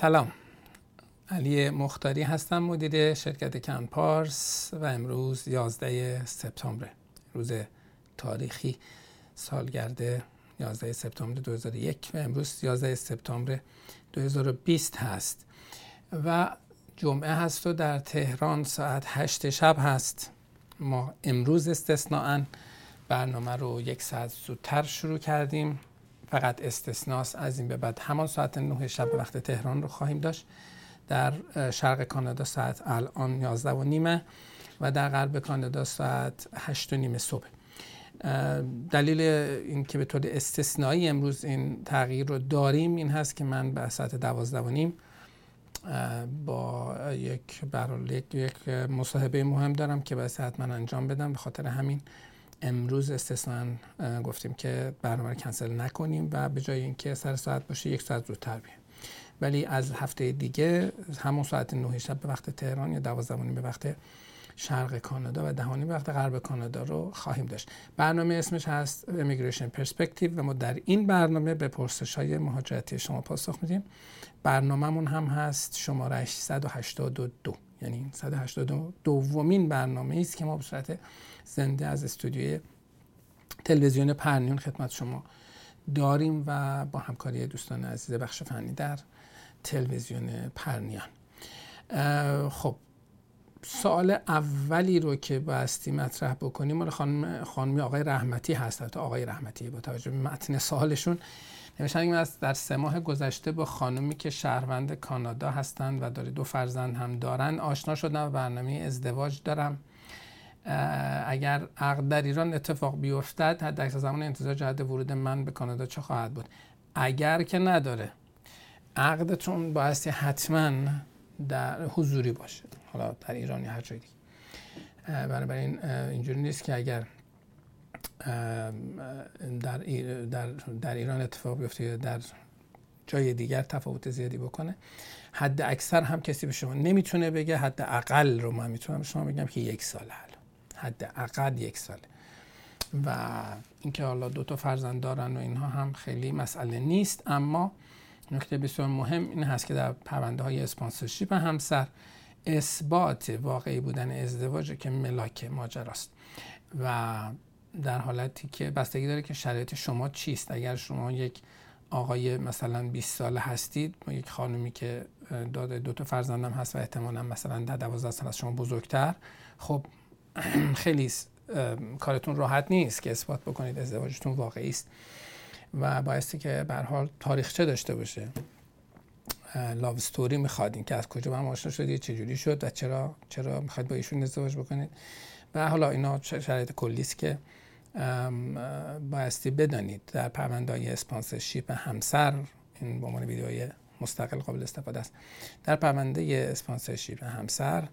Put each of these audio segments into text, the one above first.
سلام، علی مختاری هستم، مدیر شرکت کنپارس و امروز 11 سپتامبر، روز تاریخی سالگرد 11 سپتامبر 2001 و امروز 11 سپتامبر 2020 هست و جمعه هست و در تهران ساعت 8 شب هست. ما امروز استثناءً برنامه رو 1 ساعت زودتر شروع کردیم، فقط استثناست، از این به بعد همان ساعت 9 شب به وقت تهران رو خواهیم داشت. در شرق کانادا ساعت الان 11:30 و در غرب کانادا ساعت 8:30 صبح. دلیل این که به طور استثنایی امروز این تغییر رو داریم این هست که من به ساعت 12:30 با یک مصاحبه مهم دارم که باید حتما انجام بدم. به خاطر همین امروز استثناً گفتیم که برنامه رو کنسل نکنیم و به جای اینکه سر ساعت باشه 1 ساعت زودتر بیایم. ولی از هفته دیگه همون ساعت 9 شب به وقت تهران یا 12:30 به وقت شرق کانادا و 10:30 به وقت غرب کانادا رو خواهیم داشت. برنامه اسمش هست Immigration Perspective و ما در این برنامه به پرسش‌های مهاجرتی شما پاسخ میدیم. برنامه‌مون هم هست شماره 182، یعنی 182مین برنامه است که ما به صورت زنده از استودیوی تلویزیون پرنیون خدمت شما داریم و با همکاری دوستان عزیز بخش فنی در تلویزیون پرنیان. خب سوال اولی رو که بایستی مطرح بکنیم مال خانمی آقای رحمتی هست. آقای رحمتی با توجه به متن سوالشون نوشتن که در 3 ماه گذشته با خانمی که شهروند کانادا هستند و داره 2 فرزند هم دارن آشنا شدم و برنامه ازدواج دارم. اگر عقد در ایران اتفاق بیفتد حداکثر زمان انتظار جهت ورود من به کانادا چه خواهد بود؟ اگر که نداره عقدتون بایستی حتما در حضوری باشه، حالا در ایران یا هر جای دیگه. بنابراین اینجوری نیست که اگر در ایران اتفاق بیفته یا در جای دیگر تفاوت زیادی بکنه. حد اکثر هم کسی به شما نمیتونه بگه، حد اقل رو من میتونم به شما بگم که 1 ساله، حد اقل 1 ساله. و اینکه حالا 2 فرزند دارن و اینها هم خیلی مسئله نیست، اما نکته بسیار مهم این هست که در پرونده های اسپانسرشیپ همسر اثبات واقعی بودن ازدواج که ملاک ماجراست و در حالتی که بستگی داره که شرایط شما چیست. اگر شما یک آقای مثلا 20 ساله هستید و یک خانمی که 2 فرزندم هست و احتمالاً مثلا 12 سال از شما بزرگتر، خب خیلی کارتون راحت نیست که اثبات بکنید ازدواجتون واقعی است و بایستی که به هر حال تاریخچه داشته باشه. لاو استوری میخواد، این که از کجا با هم آشنا شدید، چه جوری شد و چرا میخواید با ایشون ازدواج بکنید و حالا اینا شرایط کلی است که بایستی بدانید. در پرونده‌های اسپانسرشیپ همسر، این به عنوان ویدیوی مستقل قابل استفاده است، در پرونده اسپانسرشیپ همسر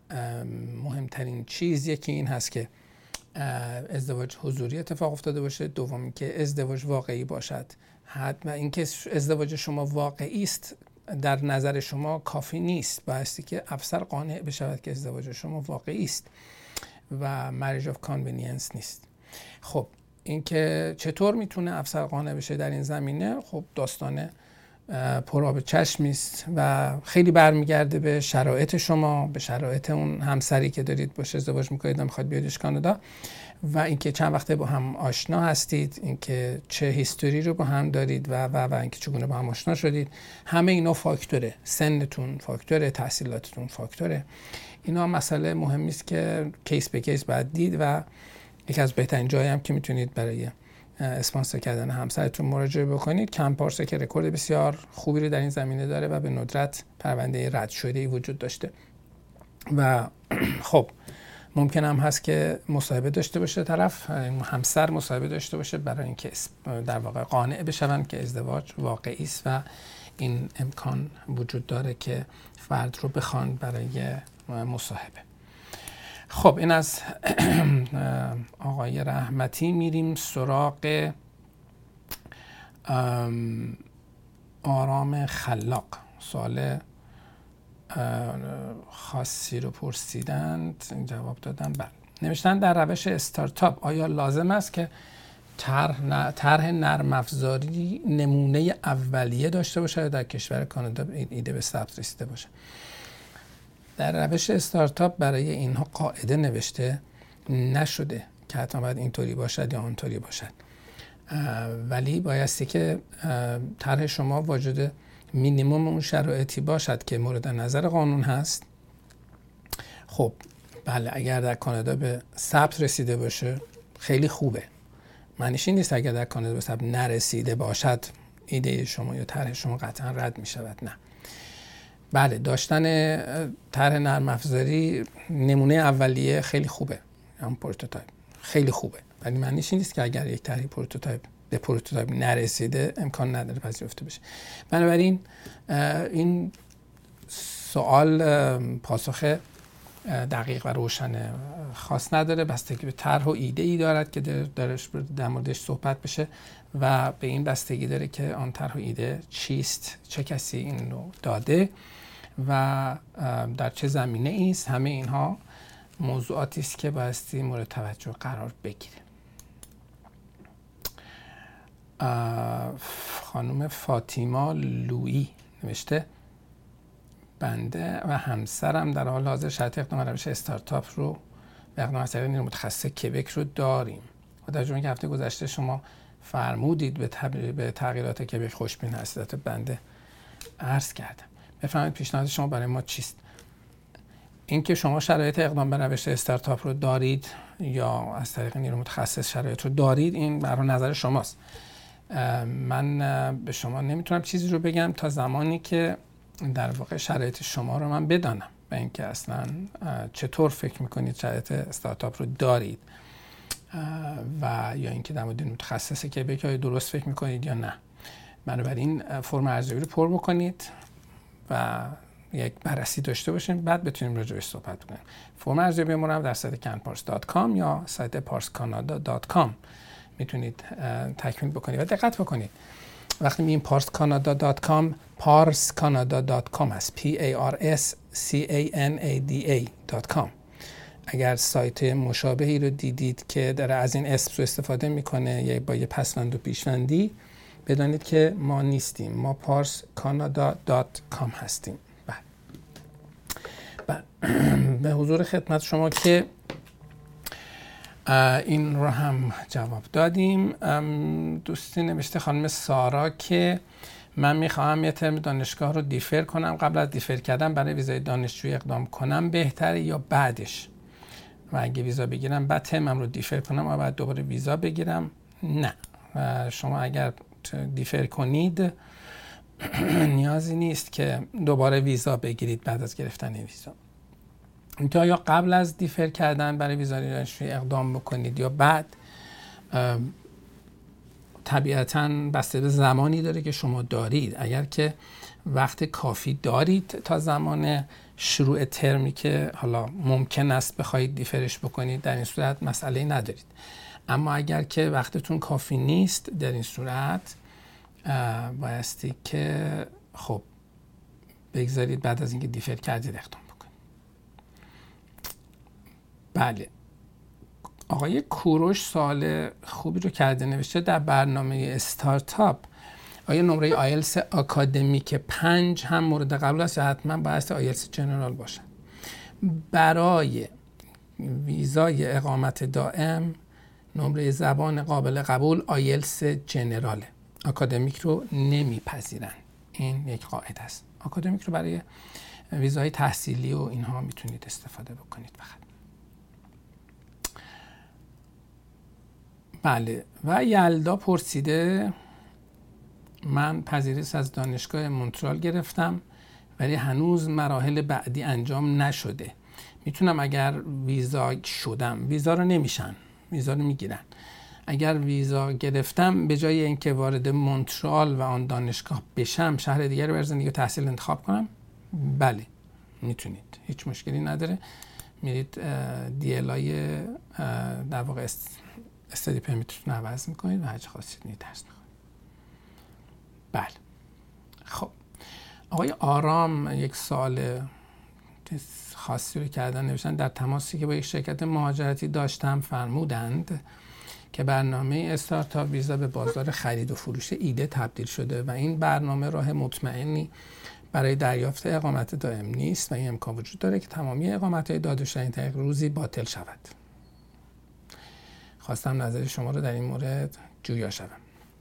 مهمترین چیز یکی این هست که ازدواج حضوری اتفاق افتاده باشه، دوم که ازدواج واقعی باشد. و اینکه ازدواج شما واقعی است در نظر شما کافی نیست، بایستی که افسر قانع بشود که ازدواج شما واقعی است و marriage of convenience نیست. خب اینکه چطور میتونه افسر قانع بشه در این زمینه، خب داستان پرآب چشمی است و خیلی برمیگرده به شرایط شما، به شرایط اون همسری که دارید باشه ازدواج میکنید و میخواد بیادش کانادا و اینکه چند وقته با هم آشنا هستید، اینکه چه هیستوری رو با هم دارید و اینکه چگونه با هم آشنا شدید. همه اینا فاکتوره، سنتون فاکتوره، تحصیلاتتون فاکتوره. اینا مسئله مهمی است که کیس به کیس باید دید و یکی از بهترین جایی هم که میتونید برای اسپانسر کردن همسرتون مراجعه بکنید کنپارس که رکورد بسیار خوبی رو در این زمینه داره و به ندرت پرونده رد شده‌ای وجود داشته و خب ممکن هم هست که مصاحبه داشته باشه، طرف همسر مصاحبه داشته باشه برای اینکه در واقع قانع بشون که ازدواج واقعی است و این امکان وجود داره که فرد رو بخوان برای مصاحبه. خب این از آقای رحمتی. میریم سراغ آرام خلاق. سوال خاصی رو پرسیدند، جواب دادم. بله. نوشتن در روش استارتاپ آیا لازم است که طرح نرم افزاری نمونه اولیه داشته باشه در کشور کانادا ایده به ثبت رسیده باشه. در روش استارتاپ برای اینها قاعده نوشته نشده که حتما باید اینطوری باشد یا اونطوری باشد، ولی بایستی که طرح شما واجد مینیمم اون شرایطی باشد که مورد نظر قانون هست. خب بله، اگر در کانادا به ثبت رسیده باشه خیلی خوبه. معنیش این نیست اگر در کانادا به ثبت نرسیده باشد ایده شما یا طرح شما قطعا رد می شود. نه، بله، داشتن طرح نرم افزاری نمونه اولیه خیلی خوبه، هم پروتوتایپ خیلی خوبه، ولی معنیش این نیست که اگر یک طرح به پروتوتایپ نرسیده امکان نداره پذیرفته بشه. بنابراین این سوال پاسخ دقیق و روشن خاص نداره، بستگی به طرح و ایده ای دارد که در موردش صحبت بشه و به این بستگی داره که آن طرح و ایده چیست، چه کسی این رو داده و در چه زمینه است. همه اینها موضوعاتی است که بایستی مورد توجه قرار بگیره. خانم فاطیما لویی نوشته بنده و همسرم در حال حاضر شرط اقدام روش استارتاپ رو به اقدام از طریق نیروی متخصص کبک رو داریم و در جمله که هفته گذشته شما فرمودید به تغییرات کبک خوشبین هستید، بنده عرض کردم. بفرمایید پیشنهاد شما برای ما چیست؟ این که شما شرایط اقدام به روش استارتاپ رو دارید یا از طریق نیروی متخصص شرایط رو دارید، این برای نظر شماست. من به شما نمیتونم چیزی رو بگم تا زمانی که در واقع شرایط شما رو من بدانم و اینکه اصلا چطور فکر میکنید شرایط استارتاپ رو دارید و یا اینکه در مورد متخصص کبک های درست فکر میکنید یا نه. بنابراین فرم ارزیابی رو پر بکنید و یک بررسی داشته باشیم، بعد بتونیم راجع بهش صحبت کنیم. فرم ارزیابی ما رو در سایت canpars.com یا سایت parscanada.com میتونید تکمیل بکنید و دقت بکنید. وقتی میگیم parscanada.com parscanada.com هست، parscanada.com. اگر سایت مشابهی رو دیدید که داره از این اسم رو استفاده میکنه یا با یه پسوند و پیشوندی، بدانید که ما نیستیم، ما parscanada.com هستیم. به حضور خدمت شما که این رو هم جواب دادیم. دوستی نوشته خانم سارا که من میخواهم یه ترم دانشگاه رو دیفر کنم، قبل از دیفر کردن برای ویزای دانشجویی اقدام کنم بهتره یا بعدش؟ و اگه ویزا بگیرم بعد ترمم رو دیفر کنم و بعد دوباره ویزا بگیرم؟ نه، شما اگر دیفر کنید نیازی نیست که دوباره ویزا بگیرید بعد از گرفتن ویزا. اینکه یا قبل از دیفر کردن برای ویزای دانشجویی اقدام بکنید یا بعد، طبیعتاً بسته به زمانی داره که شما دارید. اگر که وقت کافی دارید تا زمان شروع ترمی که حالا ممکن است بخواید دیفرش بکنید، در این صورت مسئله ندارید. اما اگر که وقتتون کافی نیست، در این صورت بایستی که خب بگذارید بعد از اینکه دیفر کردید اقدام بکنید. بله، آقای کوروش سوال خوبی رو کرده، نوشته در برنامه استارتاپ آیا نمره آیلتس آکادمیک 5 هم مورد قبول است یا حتما باید آیلتس جنرال باشد؟ برای ویزای اقامت دائم نمره زبان قابل قبول آیلتس جنراله، آکادمیک رو نمیپذیرن. این یک قاعده است. آکادمیک رو برای ویزای تحصیلی و اینها میتونید استفاده بکنید فقط. بله، و یلدا پرسیده من پذیرش از دانشگاه مونترال گرفتم ولی هنوز مراحل بعدی انجام نشده، میتونم اگر ویزا شدم، ویزا رو نمیشن، ویزا رو میگیرن، اگر ویزا گرفتم به جای اینکه وارد مونترال و آن دانشگاه بشم شهر دیگر رو برای زندگی و تحصیل انتخاب کنم؟ بله میتونید، هیچ مشکلی نداره. میرید DLI در واقع استادی پرمیتتون عوض میکنید و هر چه خواستید درس میخونید. بله. خب آقای آرام یک سوال خاصی رو کردن، نوشتن در تماسی که با یک شرکت مهاجرتی داشتم فرمودند که برنامه استارتاپ ویزا به بازار خرید و فروش ایده تبدیل شده و این برنامه راه مطمئنی برای دریافت اقامت دائم نیست و این امکان وجود داره که تمامی اقامت‌های داده شده این طریق روزی باطل شود. خواستم نظر شما رو در این مورد جویا شوم.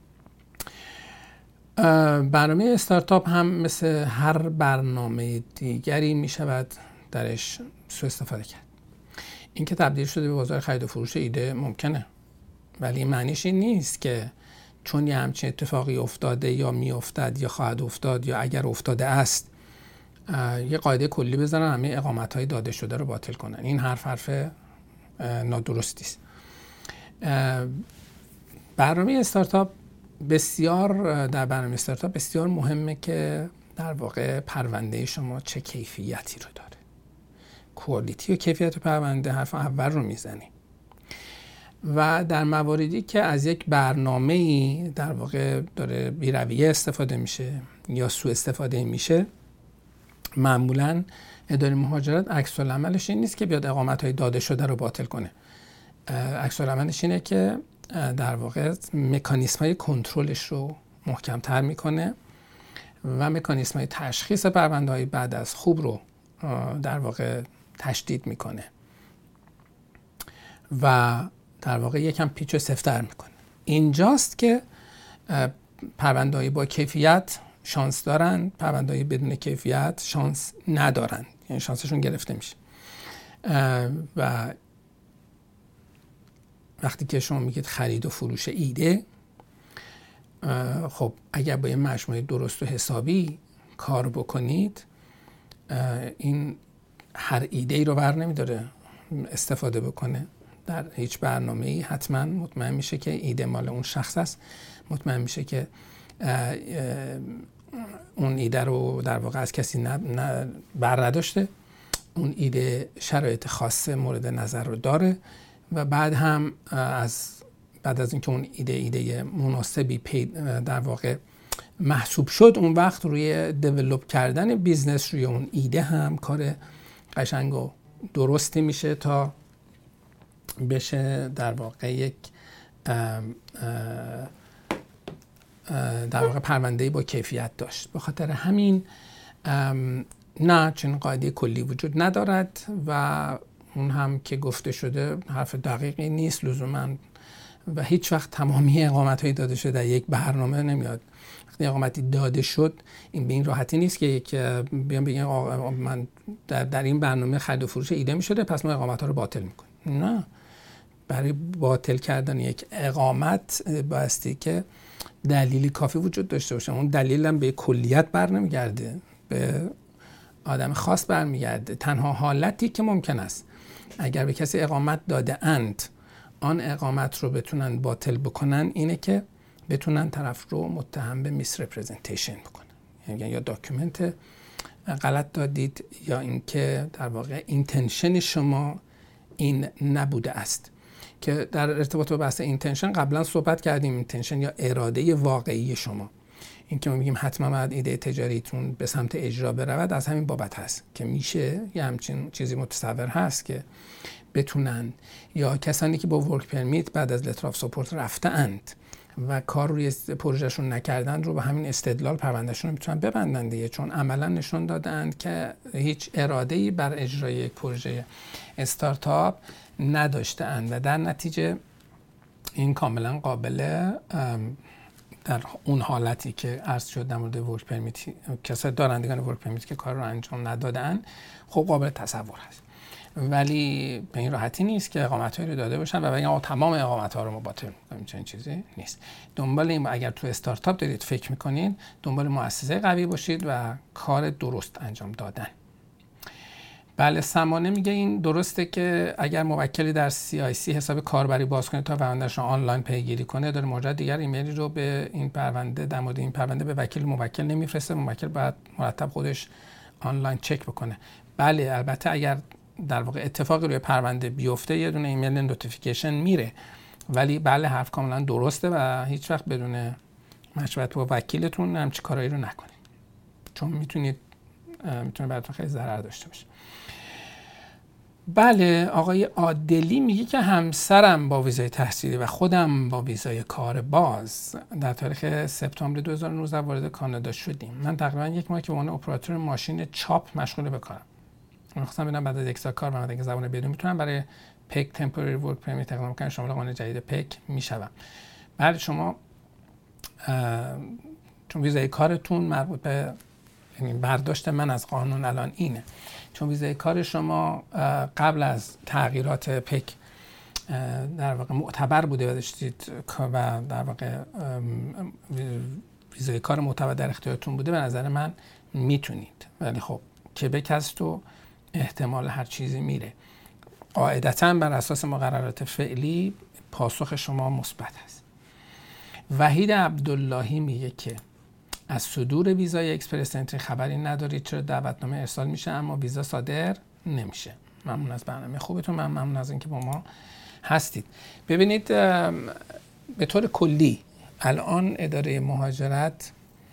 برنامه استارتاپ هم مثل هر برنامه دیگری می شود درش سوء استفاده کرد. این که تبدیل شده به بازار خرید و فروش ایده ممکنه، ولی معنیش این نیست که چون یه همچین اتفاقی افتاده یا می افتد یا خواهد افتاد یا اگر افتاده است یه قاعده کلی بزنن همه اقامت‌های داده شده رو باطل کنن. این حرف نادرستی است. برنامه استارتاپ در برنامه استارتاپ بسیار مهمه که در واقع پرونده شما چه کیفیتی رو داره. کوالیتی و کیفیت پرونده حرف اول رو میزنی و در مواردی که از یک برنامه‌ای در واقع داره بی‌رویه استفاده میشه یا سوء استفاده میشه، معمولاً اداره مهاجرت عکس العملش این نیست که بیاد اقامت‌های داده شده رو باطل کنه. عکس العملش اینه که در واقع مکانیزم‌های کنترلش رو محکم‌تر میکنه و مکانیزم‌های تشخیص پرونده‌های بعد از خوب رو در واقع تشدید میکنه و در واقع یکم پیچ و سفت‌تر میکنه. اینجاست که پرونده‌های با کیفیت شانس دارن، پرونده‌های بدون کیفیت شانس ندارن، یعنی شانسشون گرفته میشه. و وقتی که شما میگید خرید و فروش ایده، خب اگر با یه مجموعه درست و حسابی کار بکنید، این هر ایده ای رو بر نمیداره استفاده بکنه. در هیچ برنامه‌ای حتما مطمئن میشه که ایده مال اون شخص است، مطمئن میشه که اون ایده رو در واقع از کسی بر نداشته، اون ایده شرایط خاص مورد نظر رو داره و بعد از اینکه اون ایده مناسبی در واقع محسوب شد، اون وقت روی دیولپ کردن بیزنس روی اون ایده هم کار قشنگ و درستی میشه تا بشه در واقع یک در واقع پرونده‌ای با کیفیت داشت. به خاطر همین نه، چنین قاعده کلی وجود ندارد و اون هم که گفته شده حرف دقیقی نیست لزوما و هیچ وقت تمامی اقامت‌های داده شده در یک برنامه نمیاد. وقتی اقامتی داده شد، این به این راحتی نیست که بیان بگن من در این برنامه خرید و فروش ایده می‌شده پس ما اقامت‌ها رو باطل می‌کنیم. نه، برای باطل کردن یک اقامت بایستی که دلیلی کافی وجود داشته باشه. اون دلیل هم به کلیت بر نمیگرده، به آدم خاص برمیگرده. تنها حالتی که ممکن است اگر به کسی اقامت داده اند آن اقامت رو بتونن باطل بکنن اینه که بتونن طرف رو متهم به میس رپرزنتیشن بکنن، یعنی یا داکیومنت غلط دادید یا اینکه در واقع اینتنشن شما این نبوده است. که در ارتباط با بحث اینتنشن قبلا صحبت کردیم. اینتنشن یا اراده واقعی شما، این که ما میگیم حتما باید ایده تجاریتون به سمت اجرا برود، از همین بابت هست که میشه یه همچین چیزی متصور هست که بتونن، یا کسانی که با ورک پرمیت بعد از لتر آف ساپورت رفته اند و کار روی پروژهشون نکردن رو به همین استدلال پروندهشون رو میتونن ببندن دیگه، چون عملا نشون دادند که هیچ اراده‌ای بر اجرای یک پروژه استارتاپ نداشته اند و در نتیجه این کاملا قابل در اون حالتی که عرض شد در مورد ورک پرمیت، کسای دارندگان ورک پرمیت که کار رو انجام ندادن، خب قابل تصور هست. ولی به این راحتی نیست که اقامت‌هایی رو داده باشن و بگن تمام اقامت‌ها رو ما باطل می‌کنیم. چنین چیزی نیست. دنبال این، اگر تو استارتاپ دارید فکر می‌کنین، دنبال مؤسسه قوی باشید و کار درست انجام دادن. بله، سمانه میگه این درسته که اگر موکلی در CIC حساب کاربری باز کنه تا پروندهش رو آنلاین پیگیری کنه، داره مورد دیگر ایمیلی رو به این پرونده در مورد این پرونده به موکل نمیفرسته. موکل باید مرتب خودش آنلاین چک بکنه. بله، البته اگر در واقع اتفاقی روی پرونده بیفته یه دونه ایمیل نوتیفیکیشن میره، ولی بله حرف کاملا درسته و هیچ وقت بدون مشورت با وکیلتون همچین کارایی رو نکنید، چون میتونه براتون خیلی ضرر داشته باشه. بله، آقای عادلی میگه که همسرم با ویزای تحصیلی و خودم با ویزای کار باز در تاریخ سپتامبر 2019 وارد کانادا شدیم. من تقریبا یک ماه که به عنوان اپراتور ماشین چاپ مشغول به کارم. من خواستم ببینم بعد از یک سال کار من دیگه زبان بدون میتونم برای پک تمپوری ورک پرمیت اقدام کنم، شامل قانون جدید پک میشوم. بله، شما چون ویزای کارتون مربوط به، یعنی برداشت من از قانون الان اینه، چون ویزای کار شما قبل از تغییرات پک در واقع معتبر بوده و داشتید و در واقع ویزای کار معتبر در اختیارتون بوده، به نظر من میتونید. ولی خب کبک هست و احتمال هر چیزی میره. قاعدتاً بر اساس مقررات فعلی پاسخ شما مثبت است. وحید عبداللهی میگه که از صدور ویزای اکسپرس انتری خبری ندارید، چرا دعوتنامه ارسال میشه اما ویزا صادر نمیشه؟ ممنون از برنامه خوبتون، ممنون از اینکه با ما هستید. ببینید، به طور کلی الان اداره مهاجرت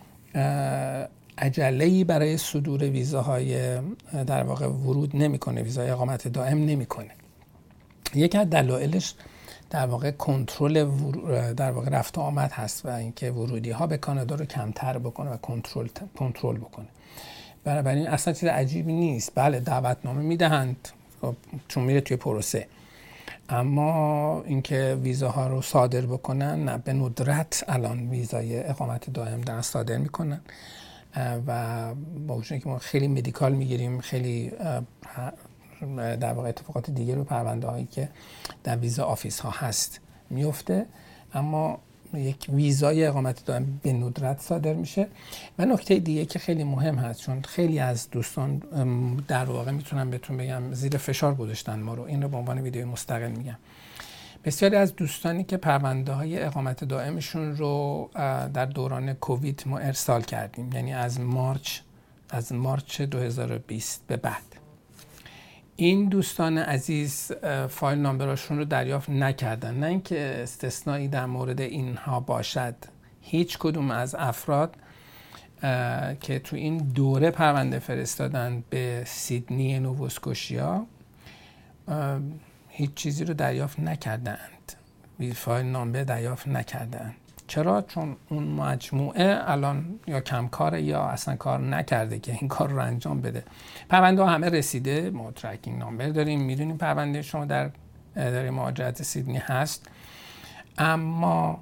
عجله‌ای برای صدور ویزاهای در واقع ورود نمیکنه، ویزای اقامت دائم نمیکنه. یکی از دلایلش در واقع کنترل در واقع رفت و آمد هست و اینکه ورودی ها به کانادا رو کمتر بکنه و کنترل بکنه. بنابراین اصلا چیز عجیبی نیست. بله، دعوتنامه میدهند چون میره توی پروسه، اما اینکه ویزاها رو صادر بکنن نه، به ندرت الان ویزای اقامت دائم دارن صادر میکنن و با وجود اینکه ما خیلی مدیکال میگیریم، خیلی در واقع اتفاقات دیگه رو پرونده هایی که در ویزا آفیس ها هست میفته، اما یک ویزای اقامت دائم به ندرت صادر میشه. و نکته دیگه که خیلی مهم هست، چون خیلی از دوستان در واقع میتونم بهتون بگم زیر فشار گذاشتن ما رو، این رو به عنوان ویدیو مستقل میگم. بسیاری از دوستانی که پرونده های اقامت دائمشون رو در دوران کووید ما ارسال کردیم، یعنی از مارچ 2020 به بعد، این دوستان عزیز فایل نامبراشون رو دریافت نکردن. نه اینکه استثنایی در مورد اینها باشد، هیچ کدوم از افراد که تو این دوره پرونده فرستادن به سیدنی نوواسکوشیا هیچ چیزی رو دریافت نکردند، فایل نامبر دریافت نکردند. چرا؟ چون اون مجموعه الان یا کمکاره یا اصلا کار نکرده که این کار رو انجام بده. پرونده ها همه رسیده، ما ترکینگ نامبر داریم، میدونیم پرونده شما در اداره مهاجرت سیدنی هست، اما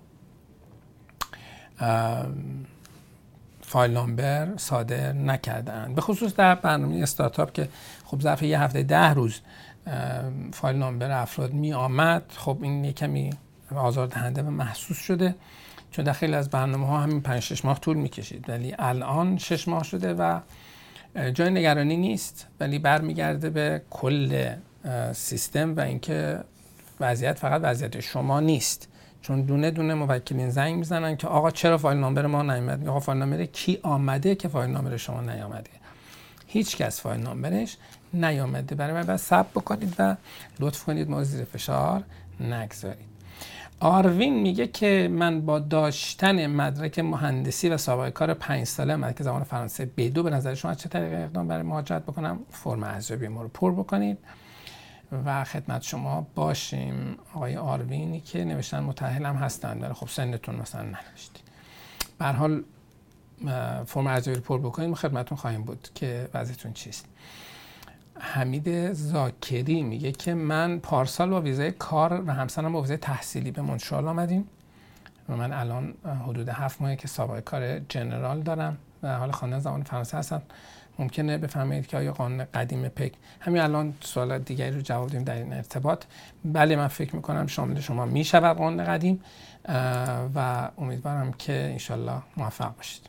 فایل نامبر صادر نکردن. به خصوص در برنامه استارتاپ که خب ظرف یه هفته 10 روز فایل نامبر افراد می آمد، خب این یه کمی آزاردهنده و محسوس شده، چون در خیلی از برنامه ها همین 5-6 ماه طول میکشید، ولی الان 6 ماه شده و جای نگرانی نیست، ولی برمیگرده به کل سیستم و اینکه وضعیت فقط وضعیت شما نیست، چون دونه دونه موکلین زنگ میزنن که آقا چرا فایل نامبر ما نیامد؟ آقا فایل نامبر کی آمده که فایل نامبر شما نیامده؟ هیچ کس فایل نامبرش نیامده. برای من باید صبر بکنید و لطف کنید ما زیر فشار نگذارید. آروین میگه که من با داشتن مدرک مهندسی و سابقه کار 5 ساله مدرک زبان فرانسه B2 به نظر شما چه طریق اقدام برای مهاجرت بکنم؟ فرم ارزیابی ما رو پر بکنید و خدمت شما باشیم. آقای آروینی که نوشتن متأهل هم هستند، ولی خب سنتون مثلا ننوشتید. به هر حال فرم ارزیابی رو پر بکنید، ما خدمتتون خواهیم بود که وضعیتون چیست. حمید زاکری میگه که من پارسال با ویزای کار و همسرم با ویزای تحصیلی به مونترال آمدیم و من الان حدود 7 ماهه که سابقه کار جنرال دارم و حال خواندن زبان فرانسه هستم. ممکنه بفرمایید که آیا قانون قدیم پک، همین الان سوال دیگری رو جواب دیم در این ارتباط. بله، من فکر میکنم شامل شما میشود قانون قدیم و امیدوارم که انشالله موفق باشید.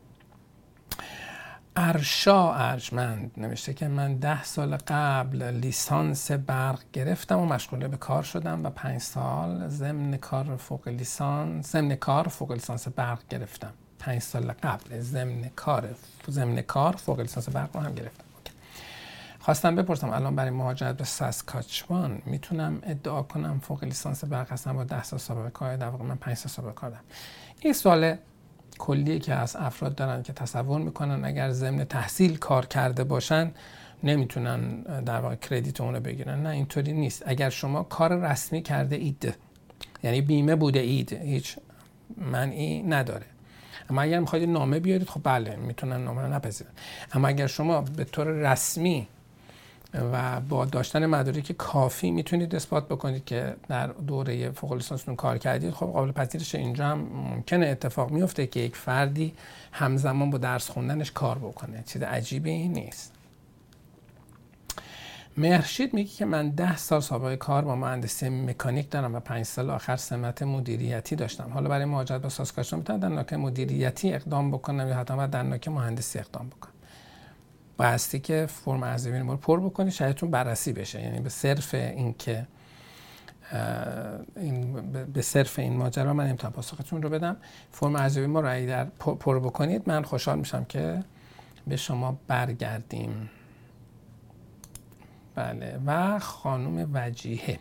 ارشا ارجمند نوشته که من 10 سال قبل لیسانس برق گرفتم و مشغول به کار شدم و 5 سال ضمن کار فوق لیسانس برق گرفتم. 5 سال قبل ضمن کار فوق لیسانس برق رو هم گرفتم. خواستم بپرسم الان برای مهاجرت به ساسکاچوان میتونم ادعا کنم فوق لیسانس برق هستم با 10 سال سابقه کار؟ در واقع من 5 سال سابقه کار دارم. این سوال کلیه که از افراد دارن که تصور میکنن اگر ضمن تحصیل کار کرده باشن نمیتونن در واقع کردیت اون رو بگیرن. نه اینطوری نیست. اگر شما کار رسمی کرده اید، یعنی بیمه بوده اید، هیچ معنی نداره. اما اگر میخواید نامه بیارید خب بله میتونن نامه رو نپذیرن. اما اگر شما به طور رسمی و با داشتن مدارک کافی میتونید اثبات بکنید که در دوره فوق لیسانستون کار کردید، خب قابل پذیرشه. اینجا هم ممکنه اتفاق میفته که یک فردی همزمان با درس خوندنش کار بکنه، چیز عجیبی این نیست. مهرشید میگه که من 10 سال سابقه کار با مهندسی مکانیک دارم و 5 سال آخر سمت مدیریتی داشتم. حالا برای مهاجرت با ساسکاچوان میتونم در نوک مدیریتی اقدام بکنم یا حتما در نوک مهندسی اقدام بکنم. بایستی که فرم ارزیابی رو پر بکنید، شاید بررسی بشه. یعنی به صرف این که به صرف این ماجرا من نمیتونم پاسختون رو بدم. فرم ارزیابی ما رو اگر پر بکنید من خوشحال میشم که به شما برگردیم. بله. و خانم وجیهه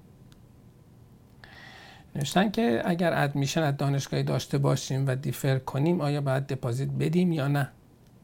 نوشتن که اگر ادمیشن از دانشگاهی داشته باشیم و دیفر کنیم آیا باید دپازیت بدیم یا نه؟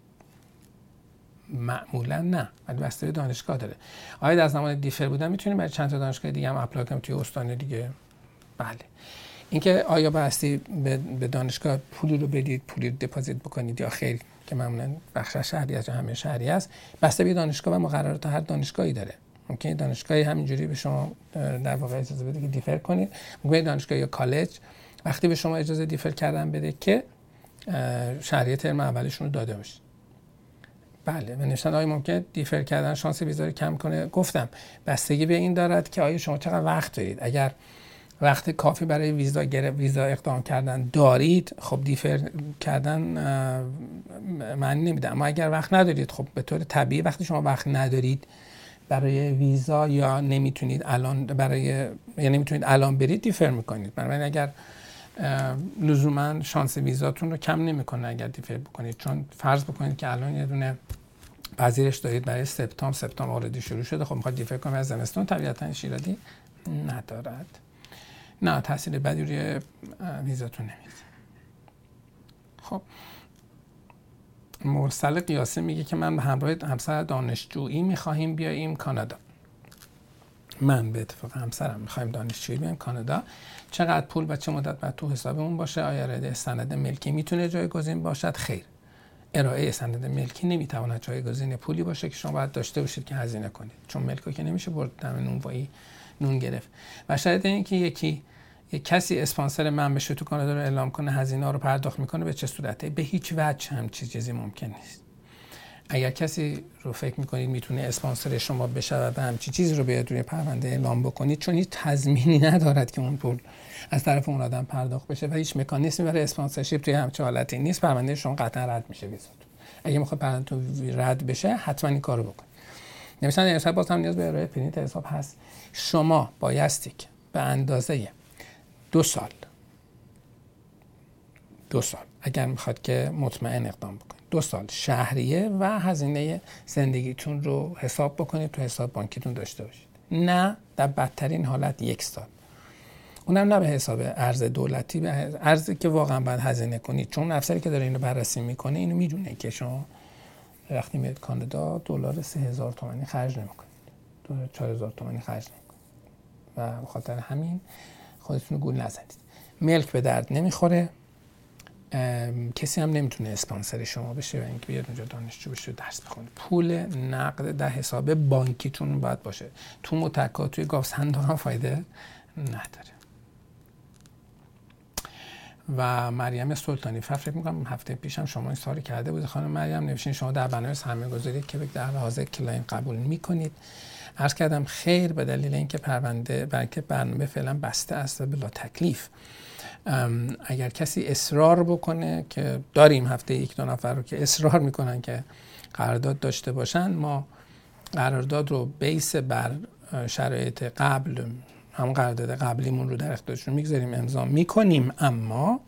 معمولا نه، ولی بسته به دانشگاه داره. آیا در زمان دیفر بودن میتونیم برای چند تا دانشگاه دیگه هم اپلای کنیم توی استان دیگه؟ بله. اینکه آیا بایستی به دانشگاه پولی رو بدید، پولی رو دپازیت بکنید یا خیر، که معمولا بخش شهری از همه شهری است، بسته به دانشگاه و مقررات هر دانشگاهی داره. ممکنه دانشگاهی همینجوری به شما در واقع اجازه بده که دیفر کنید، ممکنه دانشگاه یا کالج وقتی به شما اجازه دیفر کردن بده که شهریه ترم اولشون رو داده باشید. بله. و نشان آیا ممکنه دیفر کردن شانس ویزا رو کم کنه؟ گفتم بستگی به این دارد که آیا شما چقدر وقت دارید. اگر وقت کافی برای ویزا اقدام کردن دارید، خب دیفر کردن معنی نمیده. اما اگر وقت ندارید، خب به طور طبیعی وقتی شما وقت ندارید برای ویزا یا نمیتونید الان برید، دیفر میکنید. بنابراین اگر لزوما شانس ویزاتون رو کم نمیکنه اگر دیفر بکنید، چون فرض بکنید که الان یه دونه پذیرش دارید برای سپتامبر اوردی شروع شده، خب میخواد دیفر کنید از زمستون، طبیعتا شیرادی ندارد. نه، تاثیر بدی روی ویزاتون نمیده. خب مرسل قیاسی میگه که من به همراه همسر دانشجویی میخواهیم بیاییم کانادا. من به اتفاق همسرم میخوایم دانشجویی بیایم کانادا. چقدر پول و چه مدت باید تو حسابمون باشه؟ آیا ارائه سند ملکی میتونه جایگزین باشد؟ خیر. ارائه سند ملکی نمیتواند جایگزین پولی باشه که شما باید داشته باشید که هزینه کنید، چون ملکو که نمیشه برد دم نونوایی نون گرفت. و شاید اینکه یک کسی اسپانسر من بشه تو کانادا رو اعلام کنه، هزینه رو پرداخت میکنه، به چه صورته؟ به هیچ وجه هم چیزی ممکن نیست. اگر کسی رو فکر میکنید میتونه اسپانسر شما بشه و همچین چیزی رو بیاد روی پرونده اعلام بکنید، چون هیچ تضمینی ندارد که اون پول از طرف اون آدم پرداخت بشه و هیچ مکانیزمی برای اسپانسرشیپ توی همچین حالتی نیست. پرونده شما قطعا رد میشه ویزاتون. اگه میخواد پرونده رد بشه حتما این کارو بکنید. نمیشن ارشاد باز هم نیاز به ارائه پرینت حساب هست. شما بایستی که به اندازه 2 سال اگر میخواد که مطمئن اقدام بکنید، 2 سال شهریه و هزینه زندگیتون رو حساب بکنید تو حساب بانکیتون داشته باشید. نه در بدترین حالت 1 سال، اونم نه به حساب ارز دولتی، به ارزی که واقعا باید هزینه کنید، چون افسری که داره اینو بررسی میکنه اینو میدونه که شما وقتی میاد کانادا دلار 3000 تومانی خرج نمیکنید، دلار 4000 تومانی خرج نمیکنید و به خاطر همین خودتون رو گول نزنید. ملک به درد نمیخوره. کسی هم نمیتونه اسپانسر شما بشه و اینکه بیاد اونجا دانشجو بشه و درس بخونه. پول نقد در حساب بانکیتون باید باشه. تو متکا توی گاف صندوق فایده نداره. و مریم سلطانی فکر می‌کنم هفته پیشم شما این سوالی کرده بود خانم مریم، نوشتین شما در برنامه سرمایه‌گذاری که در حاضر کلاین قبول می‌کنید. عرض کردم خیر، به دلیل اینکه برنامه فعلا بسته است و بلا تکلیف. اگر کسی اصرار بکنه که داریم هفته 1-2 نفر رو که اصرار میکنن که قرارداد داشته باشن، ما قرارداد رو بیس بر شرایط قبل، هم قرارداد قبلیمون رو در اختیارشون میگذاریم، امضا میکنیم، اما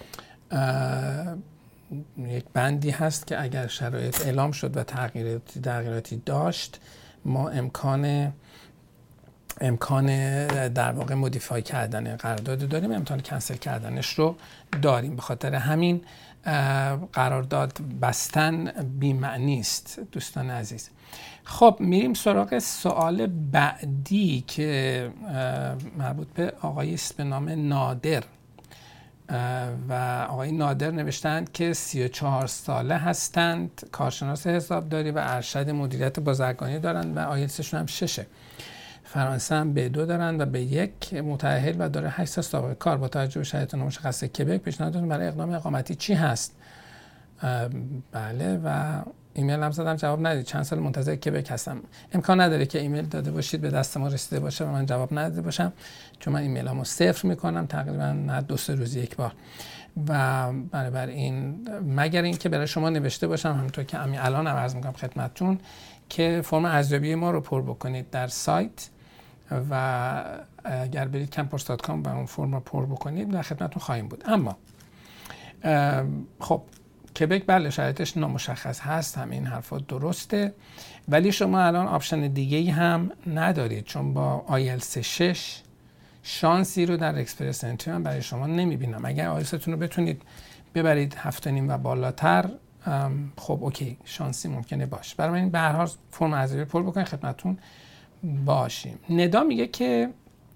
یک بندی هست که اگر شرایط اعلام شد و تغییراتی داشت، ما امکان امکان در واقع مودیفای کردن قرارداد داریم، امکان کنسل کردنش رو داریم. به خاطر همین قرارداد بستن بی‌معنی است دوستان عزیز. خب میریم سراغ سوال بعدی که مربوط به آقایی است به نام نادر و آقای نادر نوشتند که 34 ساله هستند، کارشناس حسابداری و ارشد مدیریت بازرگانی دارند و آیلتسشون هم 6، فرانسه هم B2 دارن و B1 متأهل و داره 8 سال سابقه کار. با توجه به شرایط نامشخص کبک پیشنهادتون برای اقدام اقامتی چی هست؟ بله و ایمیل هم زدم جواب ندید. چند سال منتظر کبک هستم. امکان نداره که ایمیل داده باشید به دست ما رسیده باشه و من جواب نداده باشم، چون من ایمیلامو صفر میکنم تقریبا نه 2-3 روز یک بار و بنابراین مگر اینکه برای شما نوشته باشم همونطور که همین الان عرض میکنم خدمتتون که فرم ارزیابی ما رو پر بکنید در سایت و اگر برید campus.com و اون فرم رو پر بکنید در خدمتتون خواهیم بود. اما خب کبک بله شرایطش نامشخص هست، همین حرفا درسته، ولی شما الان آپشن دیگه‌ای هم ندارید، چون با آیلتس 6 شانسی رو در اکسپرس انتری هم برای شما نمیبینم. اگر آیلتستون رو بتونید ببرید 7.5 و بالاتر خب اوکی شانسی ممکنه باشه. برای این به هر حال فرم ارزیابی پر بکنید خدمتتون باشیم. ندا میگه که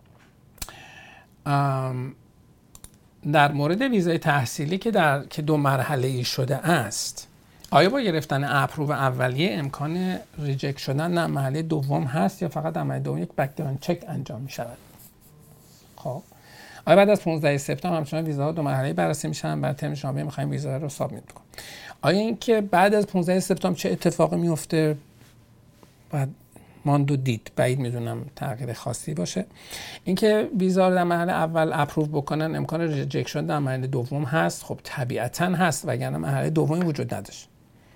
در مورد ویزای تحصیلی که 2 مرحله‌ای شده است، آیا با گرفتن اپروو اولیه امکان ریجکت شدن در مرحله دوم هست یا فقط در مرحله دوم یک بک‌گراند چک انجام می شود؟ خب آیا بعد از 15 سپتامبر همچنان ویزاها 2 مرحله‌ای بررسی میشن؟ بعد ترم شما می‌خوایم ویزا رو سابمیت کنیم. آیا اینکه بعد از 15 سپتامبر چه اتفاقی میفته بعد ماند و دید، بعید میدونم تغییر خاصی باشه. اینکه ویزا رو در مرحله اول اپروو بکنن امکان ریجکت شدن در مرحله دوم هست؟ خب طبیعتاً هست، وگرنه مرحله دومی وجود نداشت.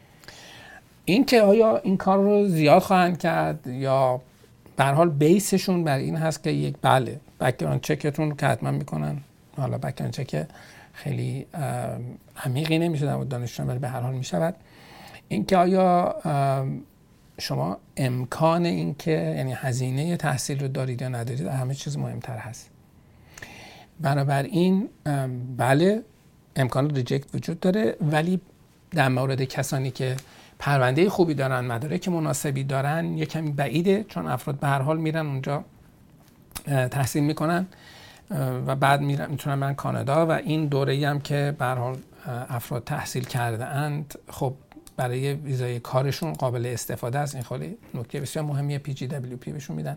اینکه آیا این کار رو زیاد خواهند کرد یا به هر حال بیسشون بر این هست که یک بله بک‌گراند چکتون رو که حتما میکنن، حالا بک‌گراند چک خیلی عمیقی نمیشه در مورد دانشجویان ولی به هر حال میشود. اینکه آیا شما امکان این که یعنی هزینه تحصیل رو دارید یا ندارید همه چیز مهمتر هست. بنابراین بله امکان ریجکت وجود داره، ولی در مورد کسانی که پرونده خوبی دارن، مدارک مناسبی دارن، یه کمی بعیده، چون افراد به هر حال میرن اونجا تحصیل میکنن و بعد میتونن برن کانادا و این دوره‌ای هم که به هر حال افراد تحصیل کرده اند خب برای ویزای کارشون قابل استفاده است. این خیلی نکته بسیار مهمیه، PGWP بهشون میدن.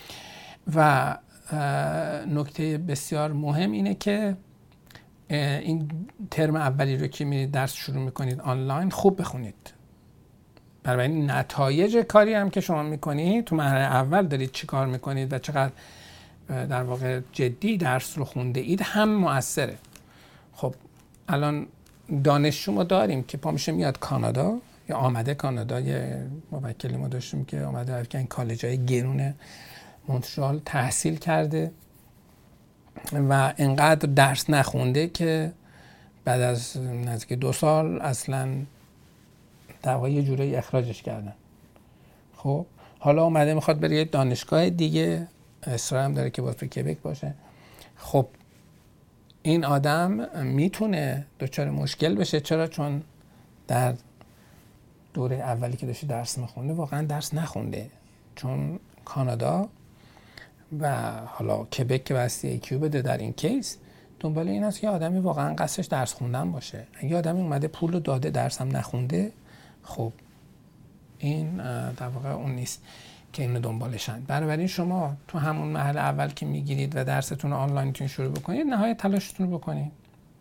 و نکته بسیار مهم اینه که این ترم اولی رو که میرید درس شروع میکنید آنلاین خوب بخونید. برای این نتایج کاری هم که شما میکنید تو مرحله اول دارید چی کار میکنید و چقدر در واقع جدی درس رو خونده اید هم مؤثره. خب الان دانشجو ما داریم که پا میشه میاد کانادا یا آمده کانادا، یه موکلی ما داشتیم که آمده که این کالج‌های گرون مونترال تحصیل کرده و انقدر درس نخونده که بعد از نزدیک 2 سال اصلا در واقع یه جوری اخراجش کردن. خب حالا اومده میخواد بره یه دانشگاه دیگه، اصرار هم داره که باید کبک باشه. خب این آدم میتونه دچار مشکل بشه. چرا؟ چون در دوره اولی که داشته درس میخونده واقعا درس نخونده، چون کانادا و حالا کبک که بستی ایکیو بده در این کیس دنبال این هست که آدمی واقعا قصدش درس خوندن باشه. اگه آدمی اومده پول رو داده درس هم نخونده خب این در واقع اون نیست که اینو دنبالشن. بنابراین شما تو همون مرحله اول که میگیرید و درستون رو آنلاینتون شروع بکنید نهایت تلاشتون رو بکنید.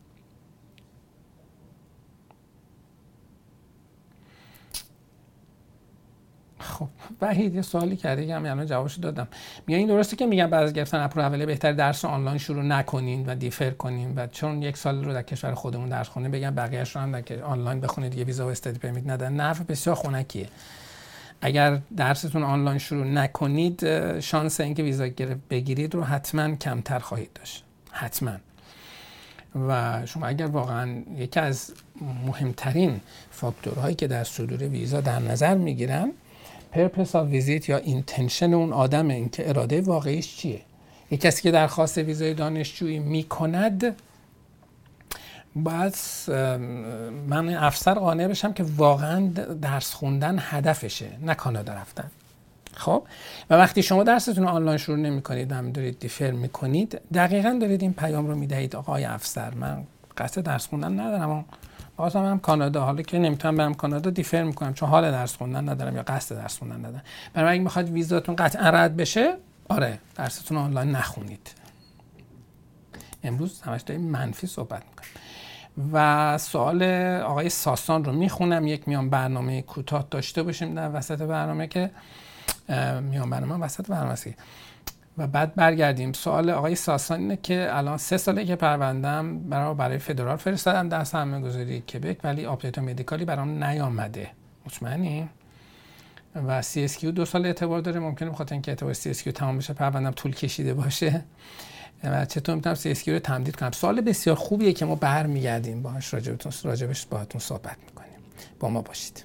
خب وحید یه سوالی کرده که الان جوابشو دادم. میگه این درسته که میگن بعد از گرفتن اپروو اولیه بهتر درس رو آنلاین شروع نکنین و دیفر کنین و چون 1 سال رو در کشور خودمون درس خونید بگن بقیه‌اش رو هم در آنلاین بخونید دیگه ویزا و استادی پرمیت ندن. نه، حرف بسیار خنکیه. اگر درستون آنلاین شروع نکنید شانس اینکه ویزا بگیرید رو حتما کمتر خواهید داشت، حتما. و شما اگر واقعا یکی از مهمترین فاکتورهایی که در صدور ویزا در نظر میگیرن پرپس آف ویزیت یا اینتنشن اون آدمه، این که اراده واقعیش چیه. یک کسی که درخواست ویزای دانشجویی میکند باید من افسر قانع بشم که واقعا درس خوندن هدفشه، نه کانادا رفتن. خب و وقتی شما درستون آنلاین شروع نمی‌کنید، هم دارید دیفر می‌کنید، دقیقاً دارید این پیام رو میدهید آقای افسر من قصد درس خوندن ندارم، بازم هم کانادا، حالا که نمیتونم برم کانادا دیفر میکنم چون حال درس خوندن ندارم یا قصد درس خوندن ندارم. برای اگه میخواد ویزاتون قطعا رد بشه، آره درستون آنلاین نخونید. امروز همش داریم منفی صحبت میکنم. و سوال آقای ساسان رو میخونم، یک میان برنامه کوتاه داشته باشیم در وسط برنامه که میان برنامه وسط برنامه است و بعد برگردیم. سوال آقای ساسان اینه که الان 3 ساله که پروندم برای فدرال فرستادم در سرمایه‌گذاری کبک ولی آپدیت مدیکالی برام نیامده، مطمئنی؟ و CSQ 2 سال اعتبار داره، ممکنه بخاطر اینکه اعتبار CSQ تمام بشه پروندم طول کشیده باشه و چطور میتونم CSQ رو تمدید کنم. سوال بسیار خوبیه که ما برمیگردیم باهاش راجبش باهاتون صحبت میکنیم. با ما باشید.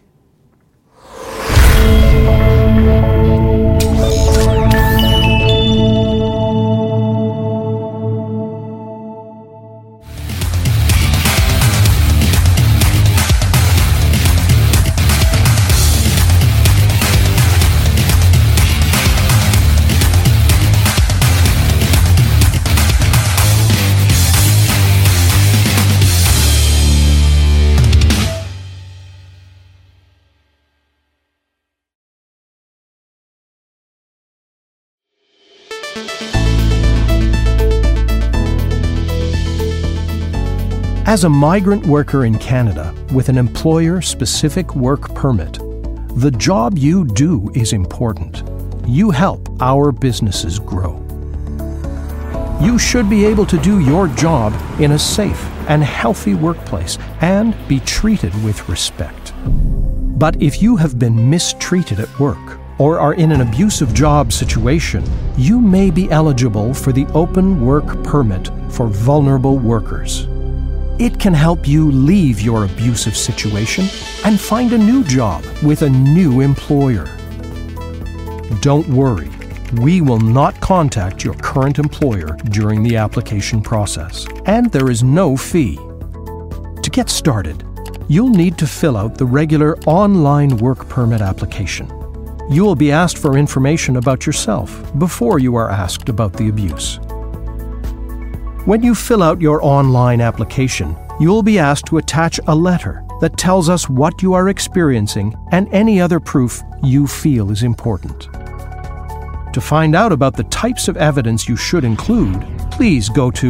As a migrant worker in Canada with an employer-specific work permit, the job you do is important. You help our businesses grow. You should be able to do your job in a safe and healthy workplace and be treated with respect. But if you have been mistreated at work or are in an abusive job situation, you may be eligible for the Open Work Permit for Vulnerable Workers. It can help you leave your abusive situation and find a new job with a new employer. Don't worry, we will not contact your current employer during the application process, and there is no fee. To get started, you'll need to fill out the regular online work permit application. You will be asked for information about yourself before you are asked about the abuse. When you fill out your online application, you will be asked to attach a letter that tells us what you are experiencing and any other proof you feel is important. To find out about the types of evidence you should include, please go to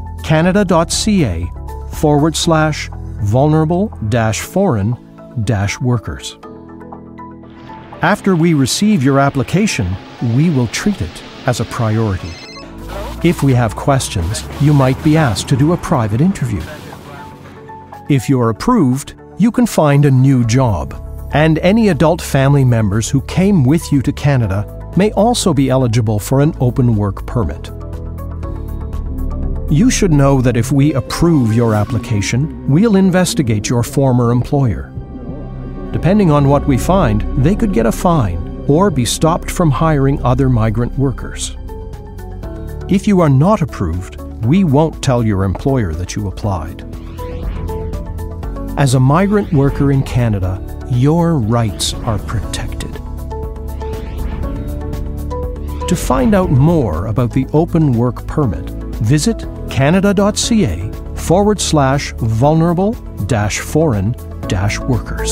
canada.ca/vulnerable-foreign-workers. After we receive your application, we will treat it as a priority. If we have questions, you might be asked to do a private interview. If you're approved, you can find a new job, and any adult family members who came with you to Canada may also be eligible for an open work permit. You should know that if we approve your application, we'll investigate your former employer. Depending on what we find, they could get a fine or be stopped from hiring other migrant workers. If you are not approved, we won't tell your employer that you applied. As a migrant worker in Canada, your rights are protected. To find out more about the Open Work Permit, visit canada.ca/vulnerable-foreign-workers.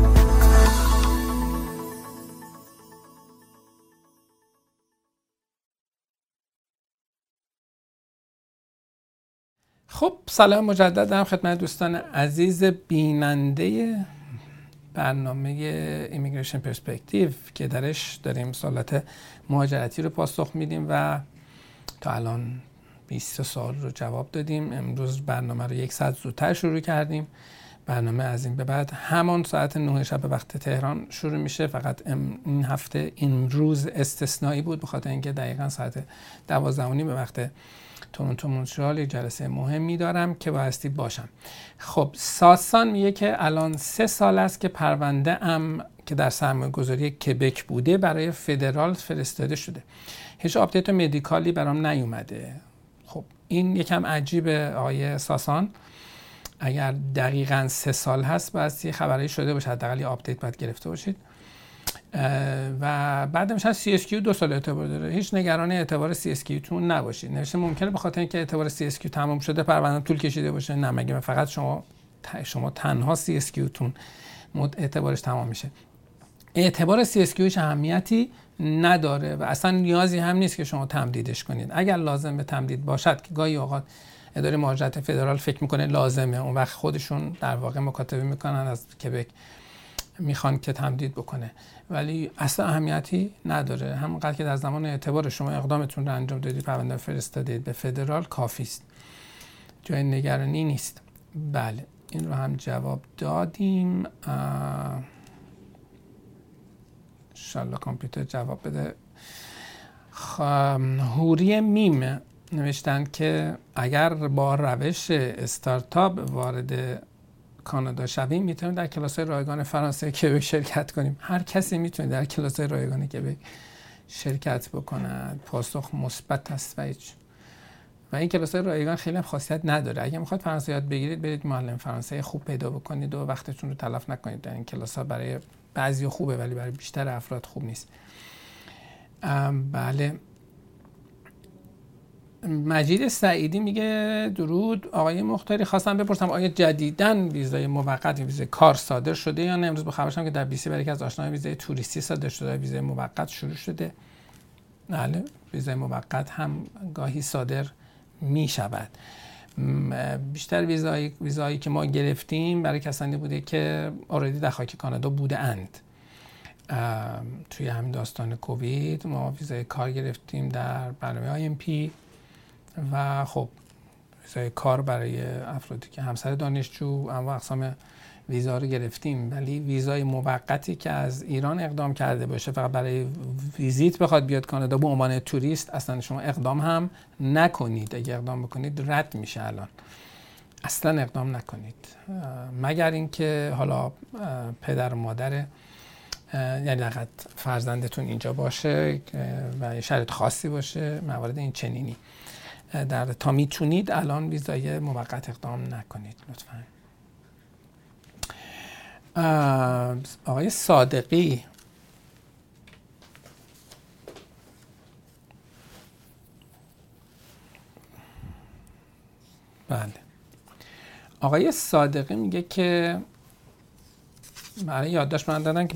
خب سلام مجدد دارم خدمت دوستان عزیز بیننده برنامه ایمیگریشن پرسپکتیو که درش داریم سوالات مهاجرتی رو پاسخ میدیم و تا الان 20 سوال رو جواب دادیم. امروز برنامه رو 1 ساعت زودتر شروع کردیم. برنامه از این به بعد همان ساعت 9 شب به وقت تهران شروع میشه، فقط این هفته این روز استثنایی بود به خاطر اینکه دقیقاً ساعت 12:30 به وقت تورنتو مونترال یک جلسه مهمی دارم که بایستی باشم. خب ساسان میگه که الان 3 سال است که پرونده ام که در سرمایه‌گذاری کبک بوده برای فدرال فرستاده شده. هیچ آپدیت مدیکالی برام نیومده. خب این یکم عجیبه آقای ساسان. اگر دقیقاً 3 سال هست باید یه خبری شده باشه، حداقل یه آپدیت باید گرفته باشید. و بعدش هست CSQ 2 سال اعتبار داره. هیچ نگران اعتبار CSQ تون نباشید. نوشته ممکنه به خاطر اینکه اعتبار CSQ تمام شده پرونده طول کشیده باشه. نه، مگه فقط شما تنها CSQ تون اعتبارش تمام میشه. اعتبار CSQ هیچ اهمیتی نداره و اصلا نیازی هم نیست که شما تمدیدش کنید. اگر لازم به تمدید باشد که گاهی اوقات اداره مهاجرت فدرال فکر میکنه لازمه، اون وقت خودشون در واقع مکاتبه میکنن از کبک میخوان که تمدید بکنه، ولی اصلا اهمیتی نداره. همونقدر که در زمان اعتبار شما اقدامتون رو انجام دادید، پرونده فرستادید به فدرال، کافی است، جای نگرانی نیست. بله این رو هم جواب دادیم. انشالله کامپیوتر جواب بده. هوری میم نوشتن که اگر با روش استارتاپ وارد کانادا شویم میتونیم در کلاس‌های رایگان فرانسه کبک شرکت کنیم. هر کسی میتونه در کلاس‌های رایگان کبک شرکت بکند. پاسخ مثبت است و این کلاس‌های رایگان خیلی خاصیت نداره. اگه میخواید فرانسه یاد بگیرید برید معلم فرانسه خوب پیدا بکنید و وقتتون رو تلف نکنید. در این کلاس‌ها برای بعضی خوبه ولی برای بیشتر افراد خوب نیست. بله. مجید سعیدی میگه درود آقای مختاری، خواستم بپرسم آیا جدیداً ویزای موقت ویزای کار صادر شده یا نه؟ امروز به خبر شدم که در BC برای یکی از آشناهای ویزای توریستی صادر شده، ویزای موقت شروع شده. بله ویزای موقت هم گاهی صادر می شود. بیشتر ویزایی که ما گرفتیم برای کسانی بوده که اوردی در خاک کانادا بوده اند. توی همین داستان کووید ما ویزای کار گرفتیم در برنامه IMP و خب ویزای کار برای افرادی که همسر دانشجو انواع اقسام ویزا رو گرفتیم، ولی ویزای موقتی که از ایران اقدام کرده باشه فقط برای ویزیت بخواد بیاد کانادا به عنوان توریست، اصلا شما اقدام هم نکنید. اگه اقدام بکنید رد میشه. الان اصلا اقدام نکنید مگر اینکه حالا پدر و مادر یعنی دقیقاً فرزندتون اینجا باشه و شرایط خاصی باشه، موارد این چنینی تا میتونید الان ویزای موقت اقدام نکنید لطفاً. آقای صادقی بله آقای صادقی میگه که برای یادداشت من دادن که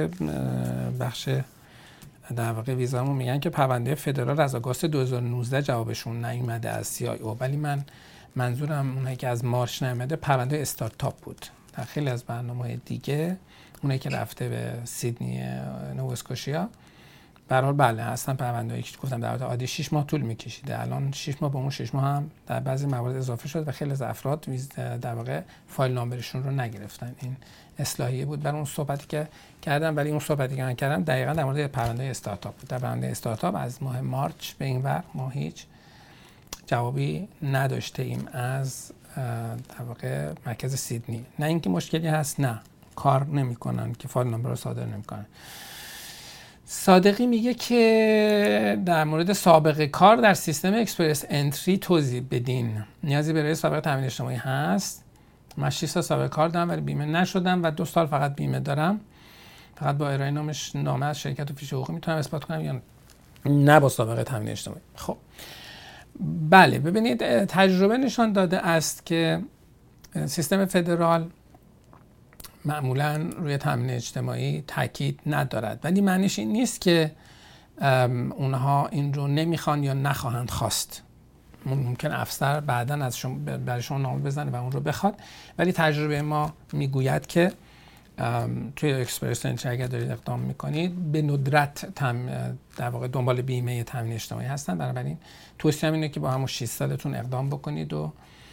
بخش در واقع ویزامون میگن که پرونده فدرال از آگوست 2019 جوابشون نیومده از CIO، ولی من منظورم اونایی که از مارچ نیومده پرونده استارتاپ بود. در خیلی از برنامه‌های دیگه اونایی که رفته به سیدنی نوواسکوشیا به هر حال بله هستن پرونده‌ای که گفتم در حالت عادی 6 ماه طول می‌کشیده، الان 6 ماه با اون 6 ماه هم در بعضی موارد اضافه شد و خیلی از افراد در واقع فایل نامبرشون رو نگرفتن. این اصلاحیه بود برای اون صحبتی که کردم، ولی اون صحبتی که من کردم دقیقاً در مورد پرونده استارتاپ بود. در پرونده استارتاپ از ماه مارچ به این ور ما هیچ جوابی نداشته ایم از در واقع مرکز سیدنی. نه اینکه مشکلی هست، نه کار نمی‌کنن که فایل نامبر رو صادر نمی‌کنن. صادقی میگه که در مورد سابقه کار در سیستم اکسپرس انتری توضیح بدین. نیازی برای سابقه تامین اجتماعی هست؟ من 6 سال سابقه کار دارم ولی بیمه نشدم و 2 سال فقط بیمه دارم. فقط با ارائه نامه از شرکت و فیش حقوقی میتونم اثبات کنم یا نه با سابقه تامین اجتماعی؟ خب بله ببینید تجربه نشان داده است که سیستم فدرال معمولا روی تامین اجتماعی تاکید ندارد، ولی معنیش این نیست که اونها این رو نمیخوان یا نخواهند خواست. ممکن افسر بعداً از شما برای شما نامه بزنه و اون رو بخواد، ولی تجربه ما میگوید که توی اکسپرس انتری اگر دارید اقدام میکنید به ندرت در واقع دنبال بیمه تامین اجتماعی هستن. بنابراین توصیه‌ام اینه که با همون 6 سالتون اقدام بکنید و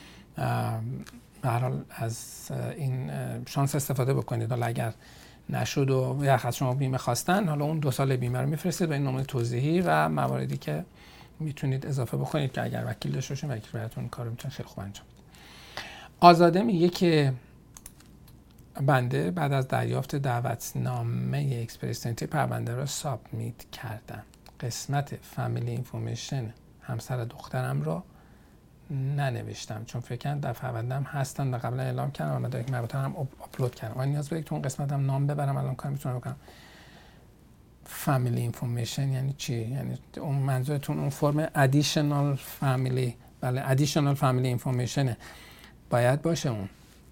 به هر حال از این شانس استفاده بکنید. حالا اگر نشد و یا از شما بیمه خواستن، حالا اون 2 سال بیمه رو میفرستید با این نمونه توضیحی و مواردی که میتونید اضافه بکنید که اگر وکیل داشته باشین وکیل براتون کارو میتونه خیلی خوب انجام بده. آزاده میگه که بنده بعد از دریافت دعوتنامه اکسپرس انتری پرونده رو سابمیت کردم. قسمت فامیلی اینفورمیشن همسر دخترم رو ننوشتم چون فکر کنم در پرونده‌ام هستن و قبلا اعلام کردم و مدارک مربوطه هم آپلود کردم. من نیاز به تو اون قسمتم نام ببرم الان کار میتونم بکنم. فامیلی اینفورمیشن یعنی چی؟ یعنی اون منظورتون اون فرم ادیشنال فامیلی، بله ادیشنال فامیلی اینفورمیشن باید باشه اون.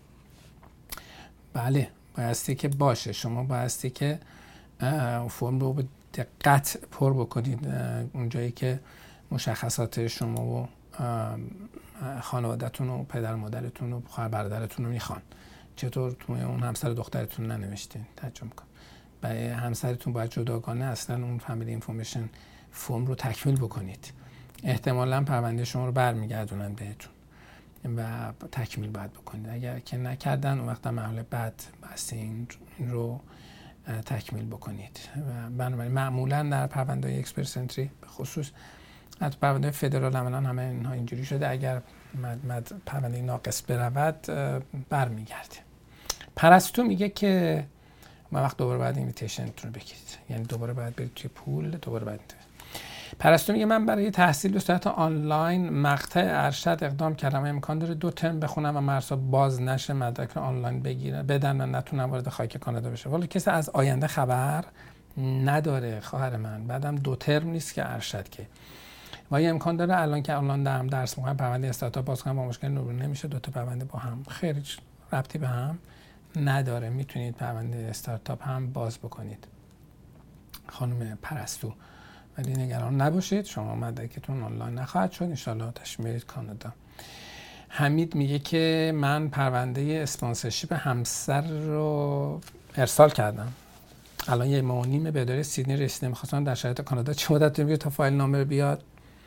بله بایستی که باشه. شما بایستی که فرم رو به دقت پر بکنید اونجایی که مشخصات شما و خانواده‌تون و پدر مادرتون و خواهر برادرتون رو میخوان. چطور توی اون همسر دخترتون ننوشتین؟ ترجمه کن. برای همسرتون باید جداگانه اصلا اون فامیلی اینفورمیشن فرم رو تکمیل بکنید. احتمالاً پرونده شما رو برمیگردونن بهتون و تکمیل باید بکنید. اگر که نکردن اون وقت مرحله بعد بس این رو تکمیل بکنید. و بنابراین معمولاً در پرونده اکسپرس انتری به خصوص حتی پرونده فدرال عملاً همه اینها اینجوری شده اگر پرونده ناقص برود برمیگرده. پرستو میگه که ما وقت دوباره باید اینویتیشنتون رو بگیرید، یعنی دوباره باید برید توی پول، دوباره باید. پرستو میگه من برای تحصیل به صورت آنلاین مقطع ارشد اقدام کردم. امکان داره 2 ترم بخونم و مرسا باز نشه مدرک آنلاین بگیرم بدن و نتونم وارد خاک کانادا بشه. ولی کسی از آینده خبر نداره خواهر من. بعدم 2 ترم نیست که ارشد که. و امکان داره الان که آنلاین دارم درس می‌خونم پرونده استارتاپ باز کنم با مشکل نمیشه 2 تا پرونده با هم. خیلی ربطی به هم نداره. میتونید پرونده استارتاپ هم باز بکنید خانم پرستو. ولی نگران نباشید، شما مدرکتون آنلاین نخواهد شد، ان شاءالله تشمیل کانادا. حمید میگه که من پرونده اسپانسرشیپ همسر رو ارسال کردم. الان 1.5 ماه به اداره سیدنی رسیده. می‌خواستم در شرایط کانادا چه مدت میگه تا فایل نامبر بیاد؟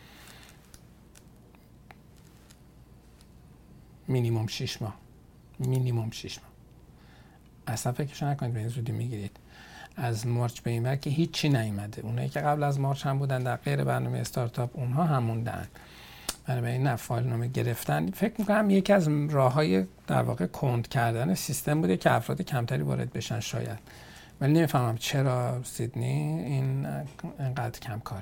مینیمم 6 ماه. مینیمم 6 ماه. اصلا فکرش نکنید به این زودی میگیرید. از مارچ به این ور که هیچی نیومده. اونایی که قبل از مارچ هم بودن در غیر برنامه استارتاپ اونها هم موندن. برای نه فایل نامه گرفتن فکر میکنم یکی از راههای در واقع کند کردن سیستم بوده که افراد کمتری وارد بشن شاید. ولی نمیفهمم چرا سیدنی این انقدر کم کاره.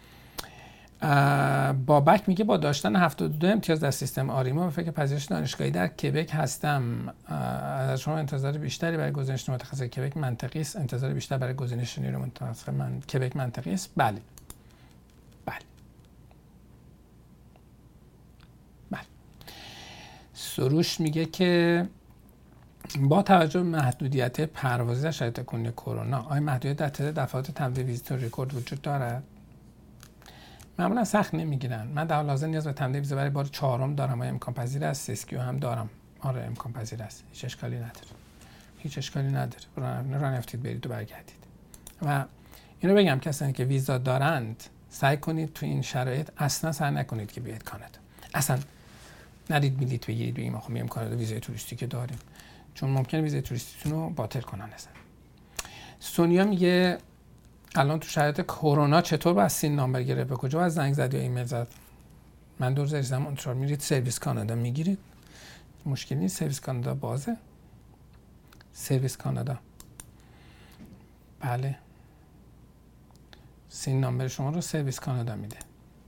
بابک میگه با داشتن 72 امتیاز در سیستم آریما و فکر پذیرش دانشگاهی در کبک هستم. از شما انتظار بیشتری برای گزینش متخصص کبک منطقی است؟ انتظار بیشتر برای گزینش نیرو متخصص کبک منطقی است؟ بله. سروش میگه که با توجه به محدودیت پروازی در شرایط کنونی کرونا آیا محدودیت در تعداد دفعات تمدید ویزیت و رکورد وجود دارد؟ معمولا سخت نمیگیرن. من در حال حاضر نیاز به تمدید ویزا برای بار 4 دارم. آیا امکان پذیر است؟ اسکیو هم دارم. آره امکان پذیر است. هیچ اشکالی نداره. راه نیفتید برید و برگردید. و اینو بگم کسانی که ویزا دارند سعی کنید تو این شرایط اصلا سعی نکنید که بیاید کانادا. اصلا نرید بلیط بگیرید بگید ما خب میام کانادا ویزای توریستی که داریم، چون ممکنه ویزای توریستیتون رو باطل کنن اصلا. سونیا میگه الان تو شرایط کرونا چطور باید سین نامبر گرفت؟ به کجا باید زنگ زد یا ایمیل زد؟ من دور زدم اونطور میرید سرویس کانادا میگیرید. مشکلی نیست، سرویس کانادا بازه. سرویس کانادا بله سین نامبر شما رو سرویس کانادا میده.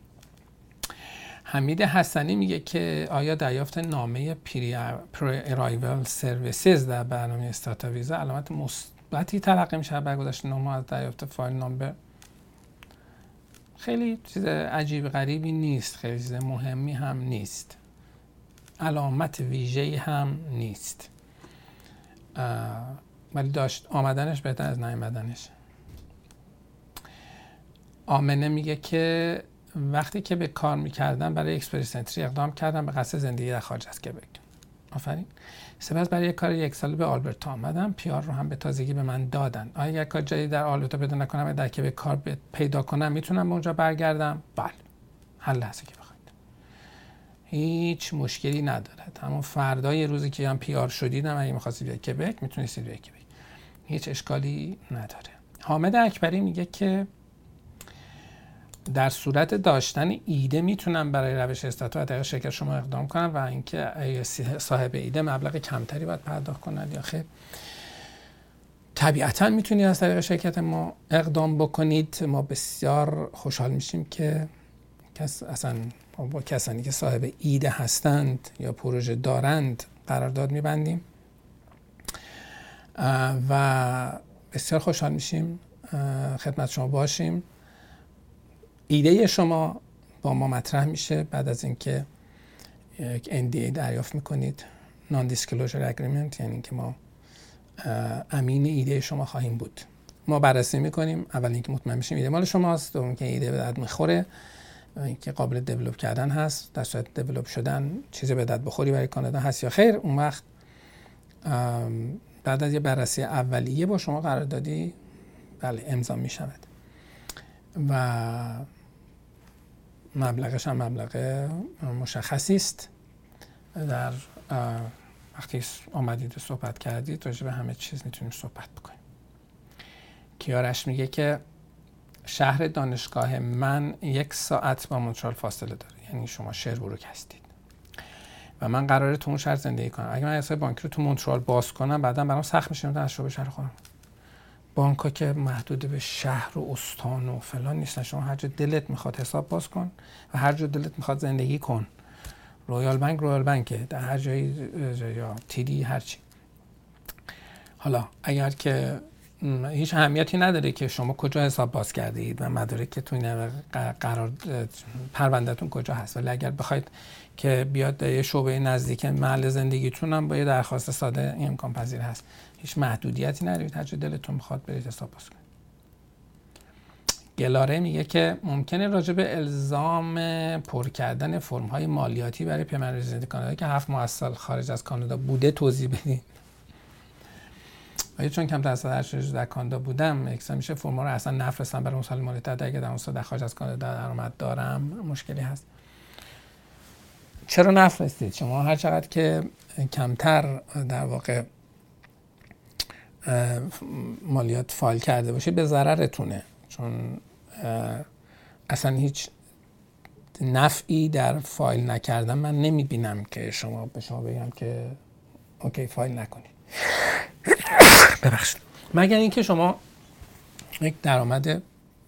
حمید حسنی میگه که آیا دریافت نامه پری ارایوال سرویسز در برنامه استارتاپ ویزا علامت مثبتی تلقی میشه برای گذشت 9 ماه از دریافت فایل نامبر؟ خیلی چیز عجیب غریبی نیست، خیلی چیز مهمی هم نیست، علامت ویژه‌ای هم نیست، ولی داشت آمدنش بهتر از نیامدنش. آمنه میگه که وقتی که به کار میکردم برای اکسپرس انتری اقدام کردم به قصد زندگی در خارج از کبک. آفرین. سپس برای کار 1 ساله به آلبرتا آمدم. پیار رو هم به تازگی به من دادن. آیا اگر کار جدید در آلبرتا پیدا نکنم و در کبک کار پیدا کنم میتونم به اونجا برگردم؟ بله. هر لحظه که بخواید. هیچ مشکلی ندارد. همون فردای روزی که هم پیار شدیدم اگه می‌خواستید بیاید کبک میتونید بیاید کبک. هیچ اشکالی نداره. حامد اکبری میگه که در صورت داشتن ایده میتونن برای روش استارتاپ از طریق شرکت شما اقدام کنن و اینکه صاحب ایده مبلغ کمتری باید پرداخت کنند یا خیر. طبیعتاً میتونید از طریق شرکت ما اقدام بکنید. ما بسیار خوشحال میشیم که اصلا با کسانی که صاحب ایده هستند یا پروژه دارند قرارداد میبندیم و بسیار خوشحال میشیم خدمت شما باشیم. ایده شما با ما مطرح میشه. بعد از اینکه یک NDA دریافت میکنید، Non-Disclosure Agreement، یعنی که ما امین ایده شما خواهیم بود. ما بررسی میکنیم، اول اینکه مطمئن بشیم ایده مال شماست، دوم که ایده به درد میخوره، اینکه قابل دیولپ کردن هست، در صورت دیولپ شدن چیزی به درد بخوری برای کانادا هست یا خیر. اون وقت بعد از یه بررسی اولیه با شما قراردادی بله امضا میشود و مبلغش هم مبلغ مشخصی است. در وقتی آمدید و صحبت کردید راجع به همه چیز میتونیم صحبت بکنیم. کیارش میگه که شهر دانشگاه من 1 ساعت با مونترال فاصله داره، یعنی شما شربروک هستید و من قراره تو اون شهر زندگی کنم. اگه من حساب بانکی رو تو مونترال باز کنم بعدا برام سخت میشه از شعبه شهر خودم. بانک‌ها که محدود به شهر و استان و فلان نیستن. شما هر جا دلت میخواد حساب باز کن و هر جا دلت میخواد زندگی کن. رویال بانکه در هر جایی یا تیدی هر چی. حالا اگر که هیچ اهمیتی نداره که شما کجا حساب باز کرده اید و مدارکتون قرار پروندهتون کجا هست، ولی اگر بخواید که بیاد یه شعبه نزدیک محل زندگیتون هم با یه درخواست ساده این امکان پذیر هست. هیچ محدودیتی ندارید، هر جا دلتون میخواد برید حساب باز کنید. گلاره میگه که ممکنه راجع به الزام پر کردن فرم‌های مالیاتی برای پیمن رزیدنت کانادا که 7 ماه از سال خارج از کانادا بوده توضیح بدید. چون کمتر از 8 روز در کانادا بودم، اکسان میشه فرما رو اصلا نفرستم برای مسائل مالیاتی. اگه در اون سال خارج از کانادا درآمد دارم مشکلی هست. چرا نفرستید؟ شما هر چقدر که کمتر در واقع مالیات فایل کرده باشید به ضررتونه، چون اصلا هیچ نفعی در فایل نکردن من نمیبینم که شما به شما بگم که اوکی فایل نکنید. ببخشید. مگر اینکه شما یک درآمد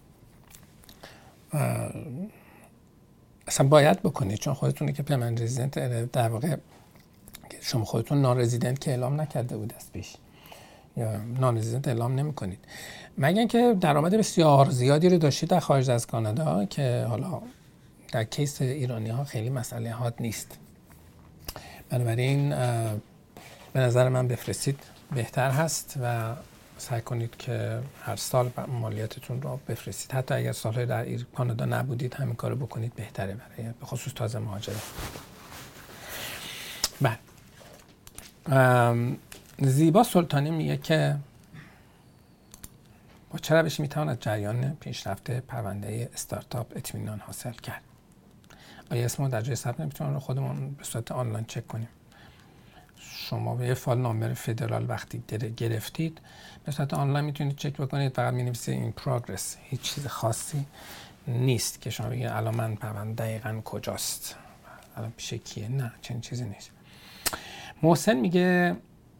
اصلا باید بکنید، چون خودتونه که پیمن رزیدنت در واقع شما خودتون نان رزیدنت که اعلام نکرده بود از پیش یا نان رزیدنت اعلام نمی کنید. مگر اینکه درآمد بسیار زیادی رو داشتید در خارج از کانادا که حالا در کیس ایرانی ها خیلی مسئله حاد نیست. بنابراین به نظر من بفرستید بهتر هست و سعی کنید که هر سال مالیاتتون رو بفرستید. حتی اگر سالهای در کانادا نبودید همین کارو بکنید بهتره، برای به خصوص تازه مهاجرت. بعد زیبا سلطانی میگه که با چه روشی میتوان از جریان پیشرفت پرونده استارتاپ اطمینان حاصل کرد؟ آیا اسمو در جای ثبت نمیتونیم رو خودمون به صورت آنلاین چک کنیم؟ شما به یه فایل نامبر فدرال وقتی گرفتید به صورت آنلاین میتونید چک بکنید، فقط می‌نویسید این پروگرس، هیچ چیز خاصی نیست که شما بگید الان من پرونده دقیقاً کجاست، الان پیش کیه. نه، چنین چیزی نیست. محسن میگه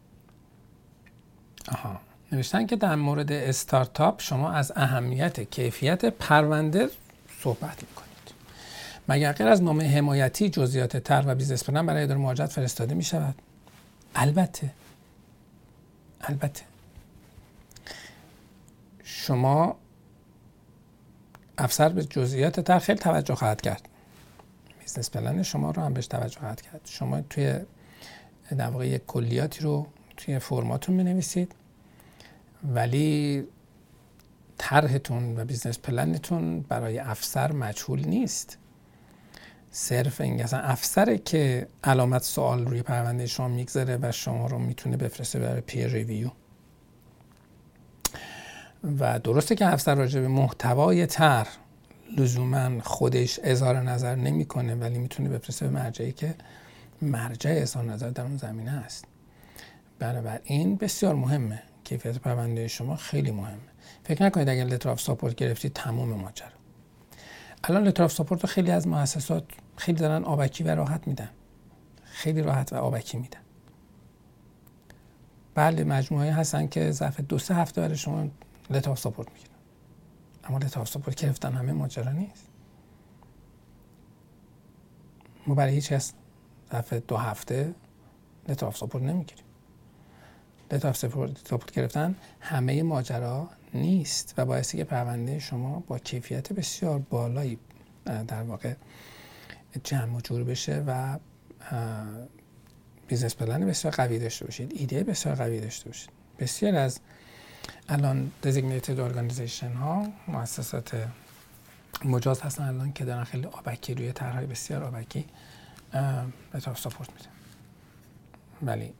نوشتن که در مورد استارتاپ شما از اهمیت کیفیت پرونده صحبت میکنید. مگر غیر از نامه حمایتی جزئیات طرح و بیزنس پلن برای اداره مهاجرت فرستاده میشود؟ البته شما افسر به جزئیات طرح خیلی توجه خواهد کرد، بیزنس پلن شما رو هم بهش توجه خواهد کرد. شما توی در واقع یک کلیاتی رو توی فرماتون می‌نویسید، ولی طرحتون و بیزنس پلنتون برای افسر مجهول نیست. صرف این اصلا افسره که علامت سوال روی پرونده شما میگذاره و شما رو میتونه بفرسته برای پیر ریویو. و درسته که افسر راجع به محتوای طرح لزوما خودش اظهار نظر نمیکنه، ولی میتونه بفرسته به مرجعی که مرجع اظهار نظر در اون زمینه است. بنابراین بسیار مهمه، کیفیت پرونده شما خیلی مهمه. فکر نکنید اگر لتر آف ساپورت گرفتید تمام ماجرا. الان لتر آف ساپورت رو خیلی از مؤسسات خیلی دارن آبکی و راحت میدن، خیلی راحت و آبکی میدن. بله مجموعه هستن که ظرف 2-3 هفته برای شما لتر آف ساپورت میگیرن، اما لتر آف ساپورت گرفتن همه ماجرا نیست. ما برای هیچ کس ظرف 2 هفته لتر آف ساپورت نمیگیریم. لتر آف ساپورت گرفتن همه ماجرا نیست و باعثی که پرونده شما با کیفیت بسیار بالایی در واقع جمع و جور بشه و بیزنس پلن بسیار قوی داشته باشید، ایده بسیار قوی داشته باشید. بسیار از الان designated organization ها، مؤسسات مجاز هستن الان که دارن خیلی آبکی روی طرحهای بسیار آبکی لتر آف ساپورت میدن، ولی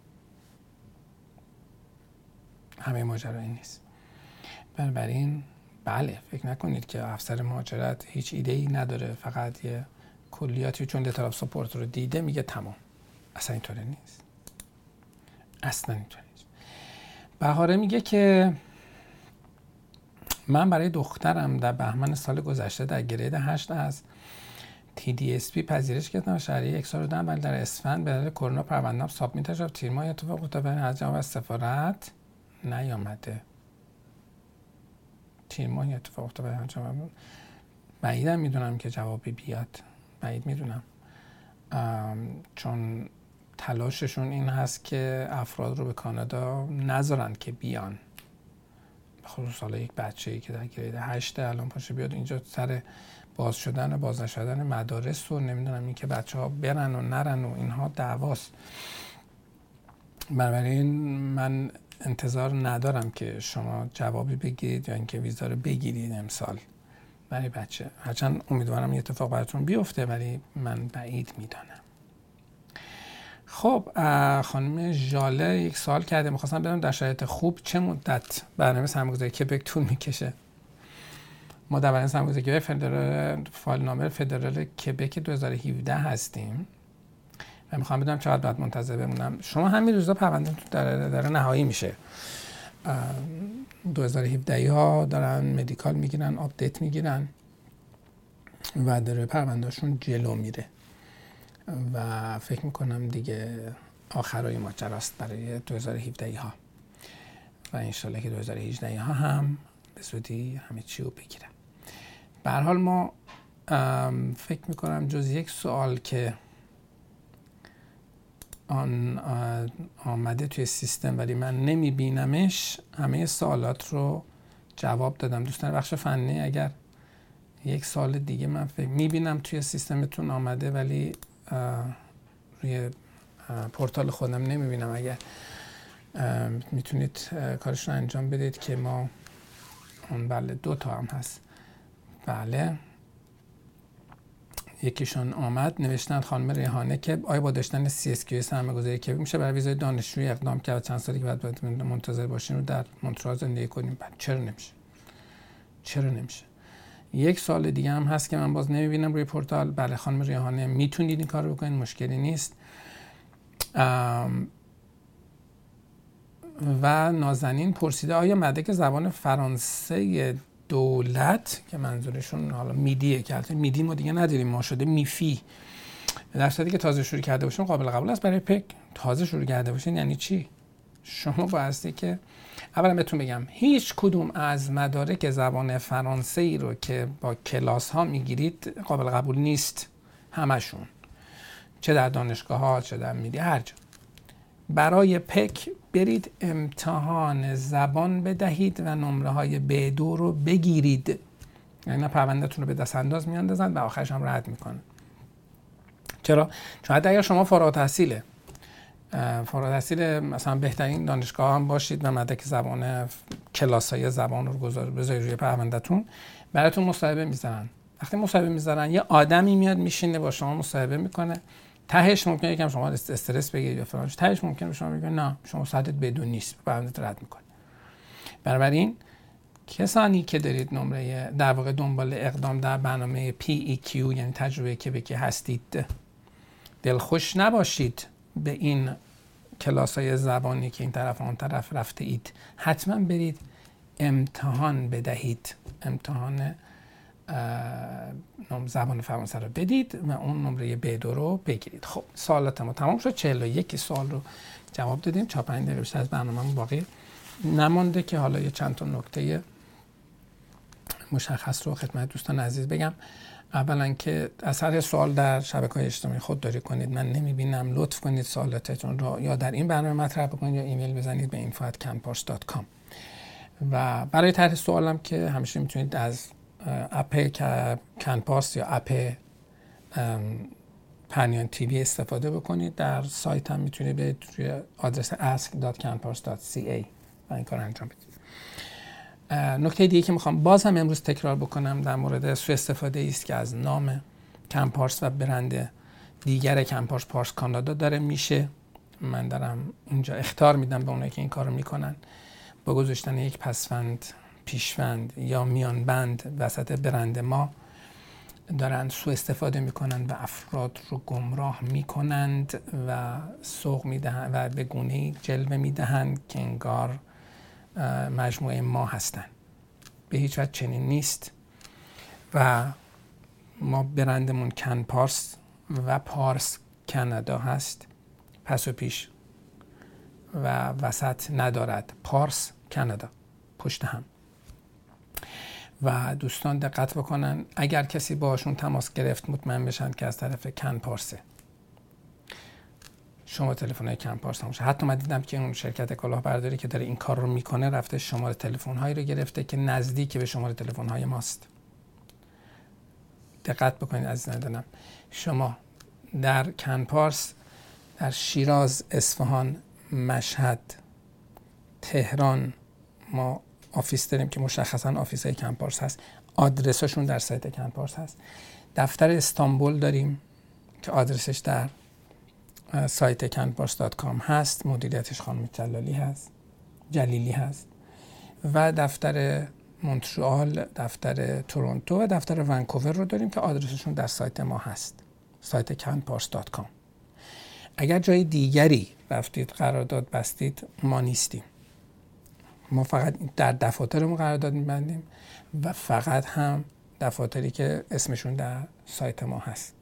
همه ماجرا این نیست. بنابراین بله فکر نکنید که افسر مهاجرت هیچ ایده‌ای نداره، فقط یه کلیاتی چون لتر آف ساپورت رو دیده میگه تمام. اصلا اینطوری نیست، اصلا اینطوری نیست. بهاره میگه که من برای دخترم در بهمن سال گذشته در گرید 8 از TDSP پذیرش کردم و شهریه 1 سال رو دادم، ولی در اسفند به دلیل کرونا پرونده‌ام سابمیت شد. تیرماه اتفاق افتاد از جواب از سفارت نیامده. تیرماه اتفاق افتاد از جواب، بعیدم میدونم که جوابی بیاد، بعید میدونم، چون تلاششون این هست که افراد رو به کانادا نذارن که بیان، خصوص حالا یک بچه‌ای که در گرید 8 الان پاشه بیاد اینجا سر باز شدن و باز نشدن مدارس و نمیدونم این که بچه‌ها برن و نرن و اینها دعواست. بنابراین من انتظار ندارم که شما جوابی بگیرید یا اینکه ویزا رو بگیرید امسال برای بچه، هرچند امیدوارم یه اتفاق براتون بیفته ولی من بعید میدانم. خب خانم ژاله یک سوال کرده، می‌خواستم بدونم در شرایط خوب چه مدت برنامه سرمایه‌گذاری کبک طول میکشه؟ ما در برنامه سرمایه‌گذاری فدرال فایل نامبر فدرال کبک 2017 هستیم و میخوام بدونم چقدر باید منتظر بمونم. شما همین روزا پرونده‌تون داره نهایی میشه. 2017 ها دارن مدیکال میگیرن، آپدیت میگیرن و داره پروندهشون جلو میره و فکر میکنم دیگه آخرای ماجراست برای 2017 ها و انشالله که 2018 ها هم به زودی همه چی رو بگیرن. به هر حال ما فکر میکنم جز یک سوال که آمده توی سیستم ولی من نمیبینمش، همه سوالات رو جواب دادم. دوستان بخش فنی اگر یک سال دیگه من فکر میبینم توی سیستمتون آمده ولی روی پورتال خودم نمیبینم، اگر میتونید کارش رو انجام بدید که ما بله 2 تا هم هست. بله یکیشون آمد، نوشتن خانم ریحانه که آیا با داشتن CSQ سرمایه‌گذاری که میشه برای ویزای دانشجویی اقدام کرد چند سالی که بعد منتظر باشین رو در مونترال زندگی کنیم؟ چرا نمیشه؟ 1 سال دیگه هم هست که من باز نمیبینم روی پورتال. بله خانم ریحانه میتونید این کار رو بکنید، مشکلی نیست. و نازنین پرسیده آیا مدرک زبان فرانسه دولت که منظورشون حالا میدیه که البته میدی ما دیگه نداریم، ما شده میفی، در صورتی که تازه شروع کرده باشین قابل قبول است برای پک؟ تازه شروع کرده باشین یعنی چی؟ شما بایستی که اولا بهتون بگم هیچ کدوم از مدارک زبان فرانسه‌ای رو که با کلاس ها میگیرید قابل قبول نیست، همشون، چه در دانشگاه ها چه در میدی، هر جا. برای پک برید امتحان زبان بدهید و نمره های B2 رو بگیرید، یعنی پروندهتون رو به دست انداز میاندازن و آخرش هم رد میکنن. چرا؟ چون حتی اگر شما فارغ التحصیل مثلا بهترین دانشگاه هم باشید و مدرک زبان کلاسای زبان رو بذارید روی پروندهتون، براتون مصاحبه میذارن. وقتی مصاحبه میذارن یه آدمی میاد میشینه با شما مصاحبه میکنه، تهش ممکنه یکم شما استرس بگیرید یا فلان، تهش ممکنه به شما بگه نه شما سطحت بدون نیست، پروندهت رد میکنه. بنابراین کسانی که دارید نمره در واقع دنبال اقدام در برنامه PEQ یعنی تجربه کبکی هستید، دلخوش نباشید به این کلاس‌های زبانی که این طرف آن طرف رفته اید، حتما برید امتحان بدهید، امتحان زبان فرانسه رو بدید و اون نمره B2 رو بگیرید. خب سوالات ما تمام شد. 41 سوال رو جواب دادیم. 4-5 دقیقه بیشتر از برنامه‌مون باقی نمونده که حالا یه چند تا نکته مشخص رو خدمت دوستان عزیز بگم. اولا که اثر سوال در شبکه‌های اجتماعی خودداری کنید. من نمی‌بینم. لطف کنید سوالاتتون رو یا در این برنامه مطرح بکنید یا ایمیل بزنید به info@canpars.com. و برای طرح سوالم که همیشه میتونید از اپ کنپارس یا اپ پنیان تیوی استفاده بکنید. در سایت هم میتونید به آدرس ask.canpars.ca و این کار انجام بدید. نکته دیگه که میخوام باز هم امروز تکرار بکنم در مورد سوء استفاده است که از نام کنپارس و برند دیگر کنپارس، پارس کانادا داره میشه. من دارم اینجا اخطار میدم به اونایی که این کارو میکنن با گذاشتن یک پسوند، پیشوند یا میان بند وسط برند ما دارن سوء استفاده میکنن و افراد رو گمراه میکنند و سوق میدهند و به گونه‌ای جلوه میدهند که انگار مجموعه ما هستن. به هیچ وجه چنین نیست و ما برندمون کنپارس و پارس کانادا هست، پس و پیش و وسط ندارد. پارس کانادا پشت هم. و دوستان دقت بکنن اگر کسی باشون تماس گرفت مطمئن بشن که از طرف کنپارسه. شما تلفن‌های کنپارس هم باشه. حتی من دیدم که اون شرکت کلاهبرداری که داره این کار رو میکنه رفته شماره تلفن‌هایی رو گرفته که نزدیک به شماره تلفن‌های ماست. دقت بکنید عزیزان دلم. شما در کنپارس در شیراز، اصفهان، مشهد، تهران ما آفیس داریم که مشخصاً آفیس‌های کنپارس هست. آدرسشون در سایت کنپارس هست. دفتر استانبول داریم که آدرسش در سایت canpars.com هست. مدیریتش خانم جلیلی هست و دفتر مونترال، دفتر تورنتو و دفتر ونکوور رو داریم که آدرسشون در سایت ما هست، سایت canpars.com. اگر جای دیگری رفتید قرارداد بستید ما نیستیم. ما فقط در دفاترمون قرارداد می‌بندیم و فقط هم دفاتری که اسمشون در سایت ما هست.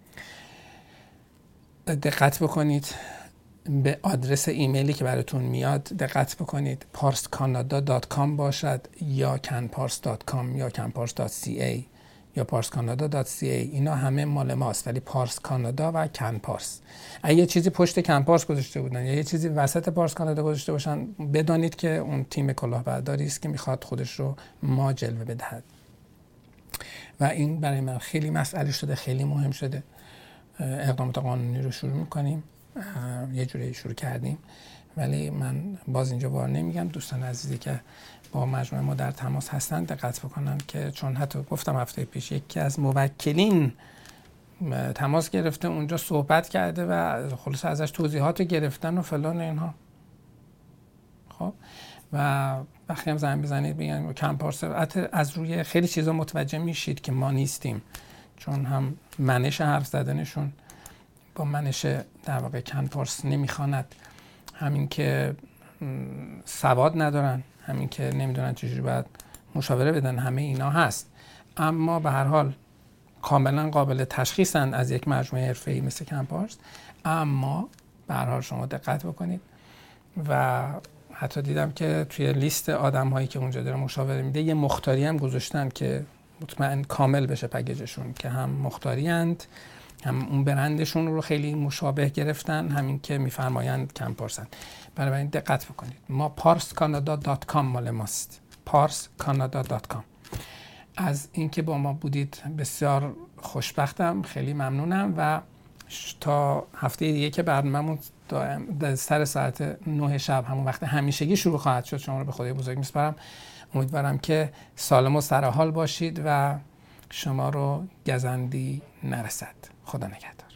دقت بکنید به آدرس ایمیلی که براتون میاد دقت بکنید. parscanada.com باشد یا canpars.com یا canpars.ca یا parscanada.ca. اینا همه مال ماست ولی پارس کانادا و کنپارس. اگه یه چیزی پشت کنپارس گذاشته بودن یا یه چیزی وسط پارس کانادا گذاشته باشن بدانید که اون تیم کلاهبرداری است که میخواد خودش رو ما جلوه بدهد. و این برای من خیلی مسئله شده، خیلی مهم شده. اقدامات قانونی رو شروع میکنیم، یه جوری شروع کردیم ولی من باز اینجا بار نمیگم. دوستان عزیزی که با مجموعه ما در تماس هستن دقت بکنن که چون حتی گفتم هفته پیش یکی از موکلین تماس گرفته اونجا صحبت کرده و خلاص ازش توضیحات گرفتن و فلان اینها. خب و وقتی هم زنگ بزنید بگن کنپارس، از روی خیلی چیزا متوجه میشید که ما نیستیم، چون هم منش حرف زدنشون با منش در واقع کنپارس نمیخواند، همین که سواد ندارن، همین که نمیدونن چجوری باید مشاوره بدن، همه اینا هست. اما به هر حال کاملا قابل تشخیصن از یک مجموعه حرفه‌ای مثل کنپارس. اما به هر حال شما دقت بکنید و حتی دیدم که توی لیست آدم‌هایی که اونجا داره مشاوره میده یه مختاری هم گذاشتن که مطمئن کامل بشه پکیجشون، که هم مختاری‌اند هم اون برندشون رو خیلی مشابه گرفتن، همین که میفرمایند کنپارسن. برای این دقت بکنید. ما parscanada.com مال ماست. parscanada.com. از اینکه با ما بودید بسیار خوشبختم، خیلی ممنونم و تا هفته دیگه که برنامه‌مون سر ساعت 9 شب همون وقت همیشگی شروع خواهد شد، شما رو به خدای بزرگ میسپارم. امیدوارم که سالم و سرحال باشید و شما رو گزندی نرسد. خدا نگهدار.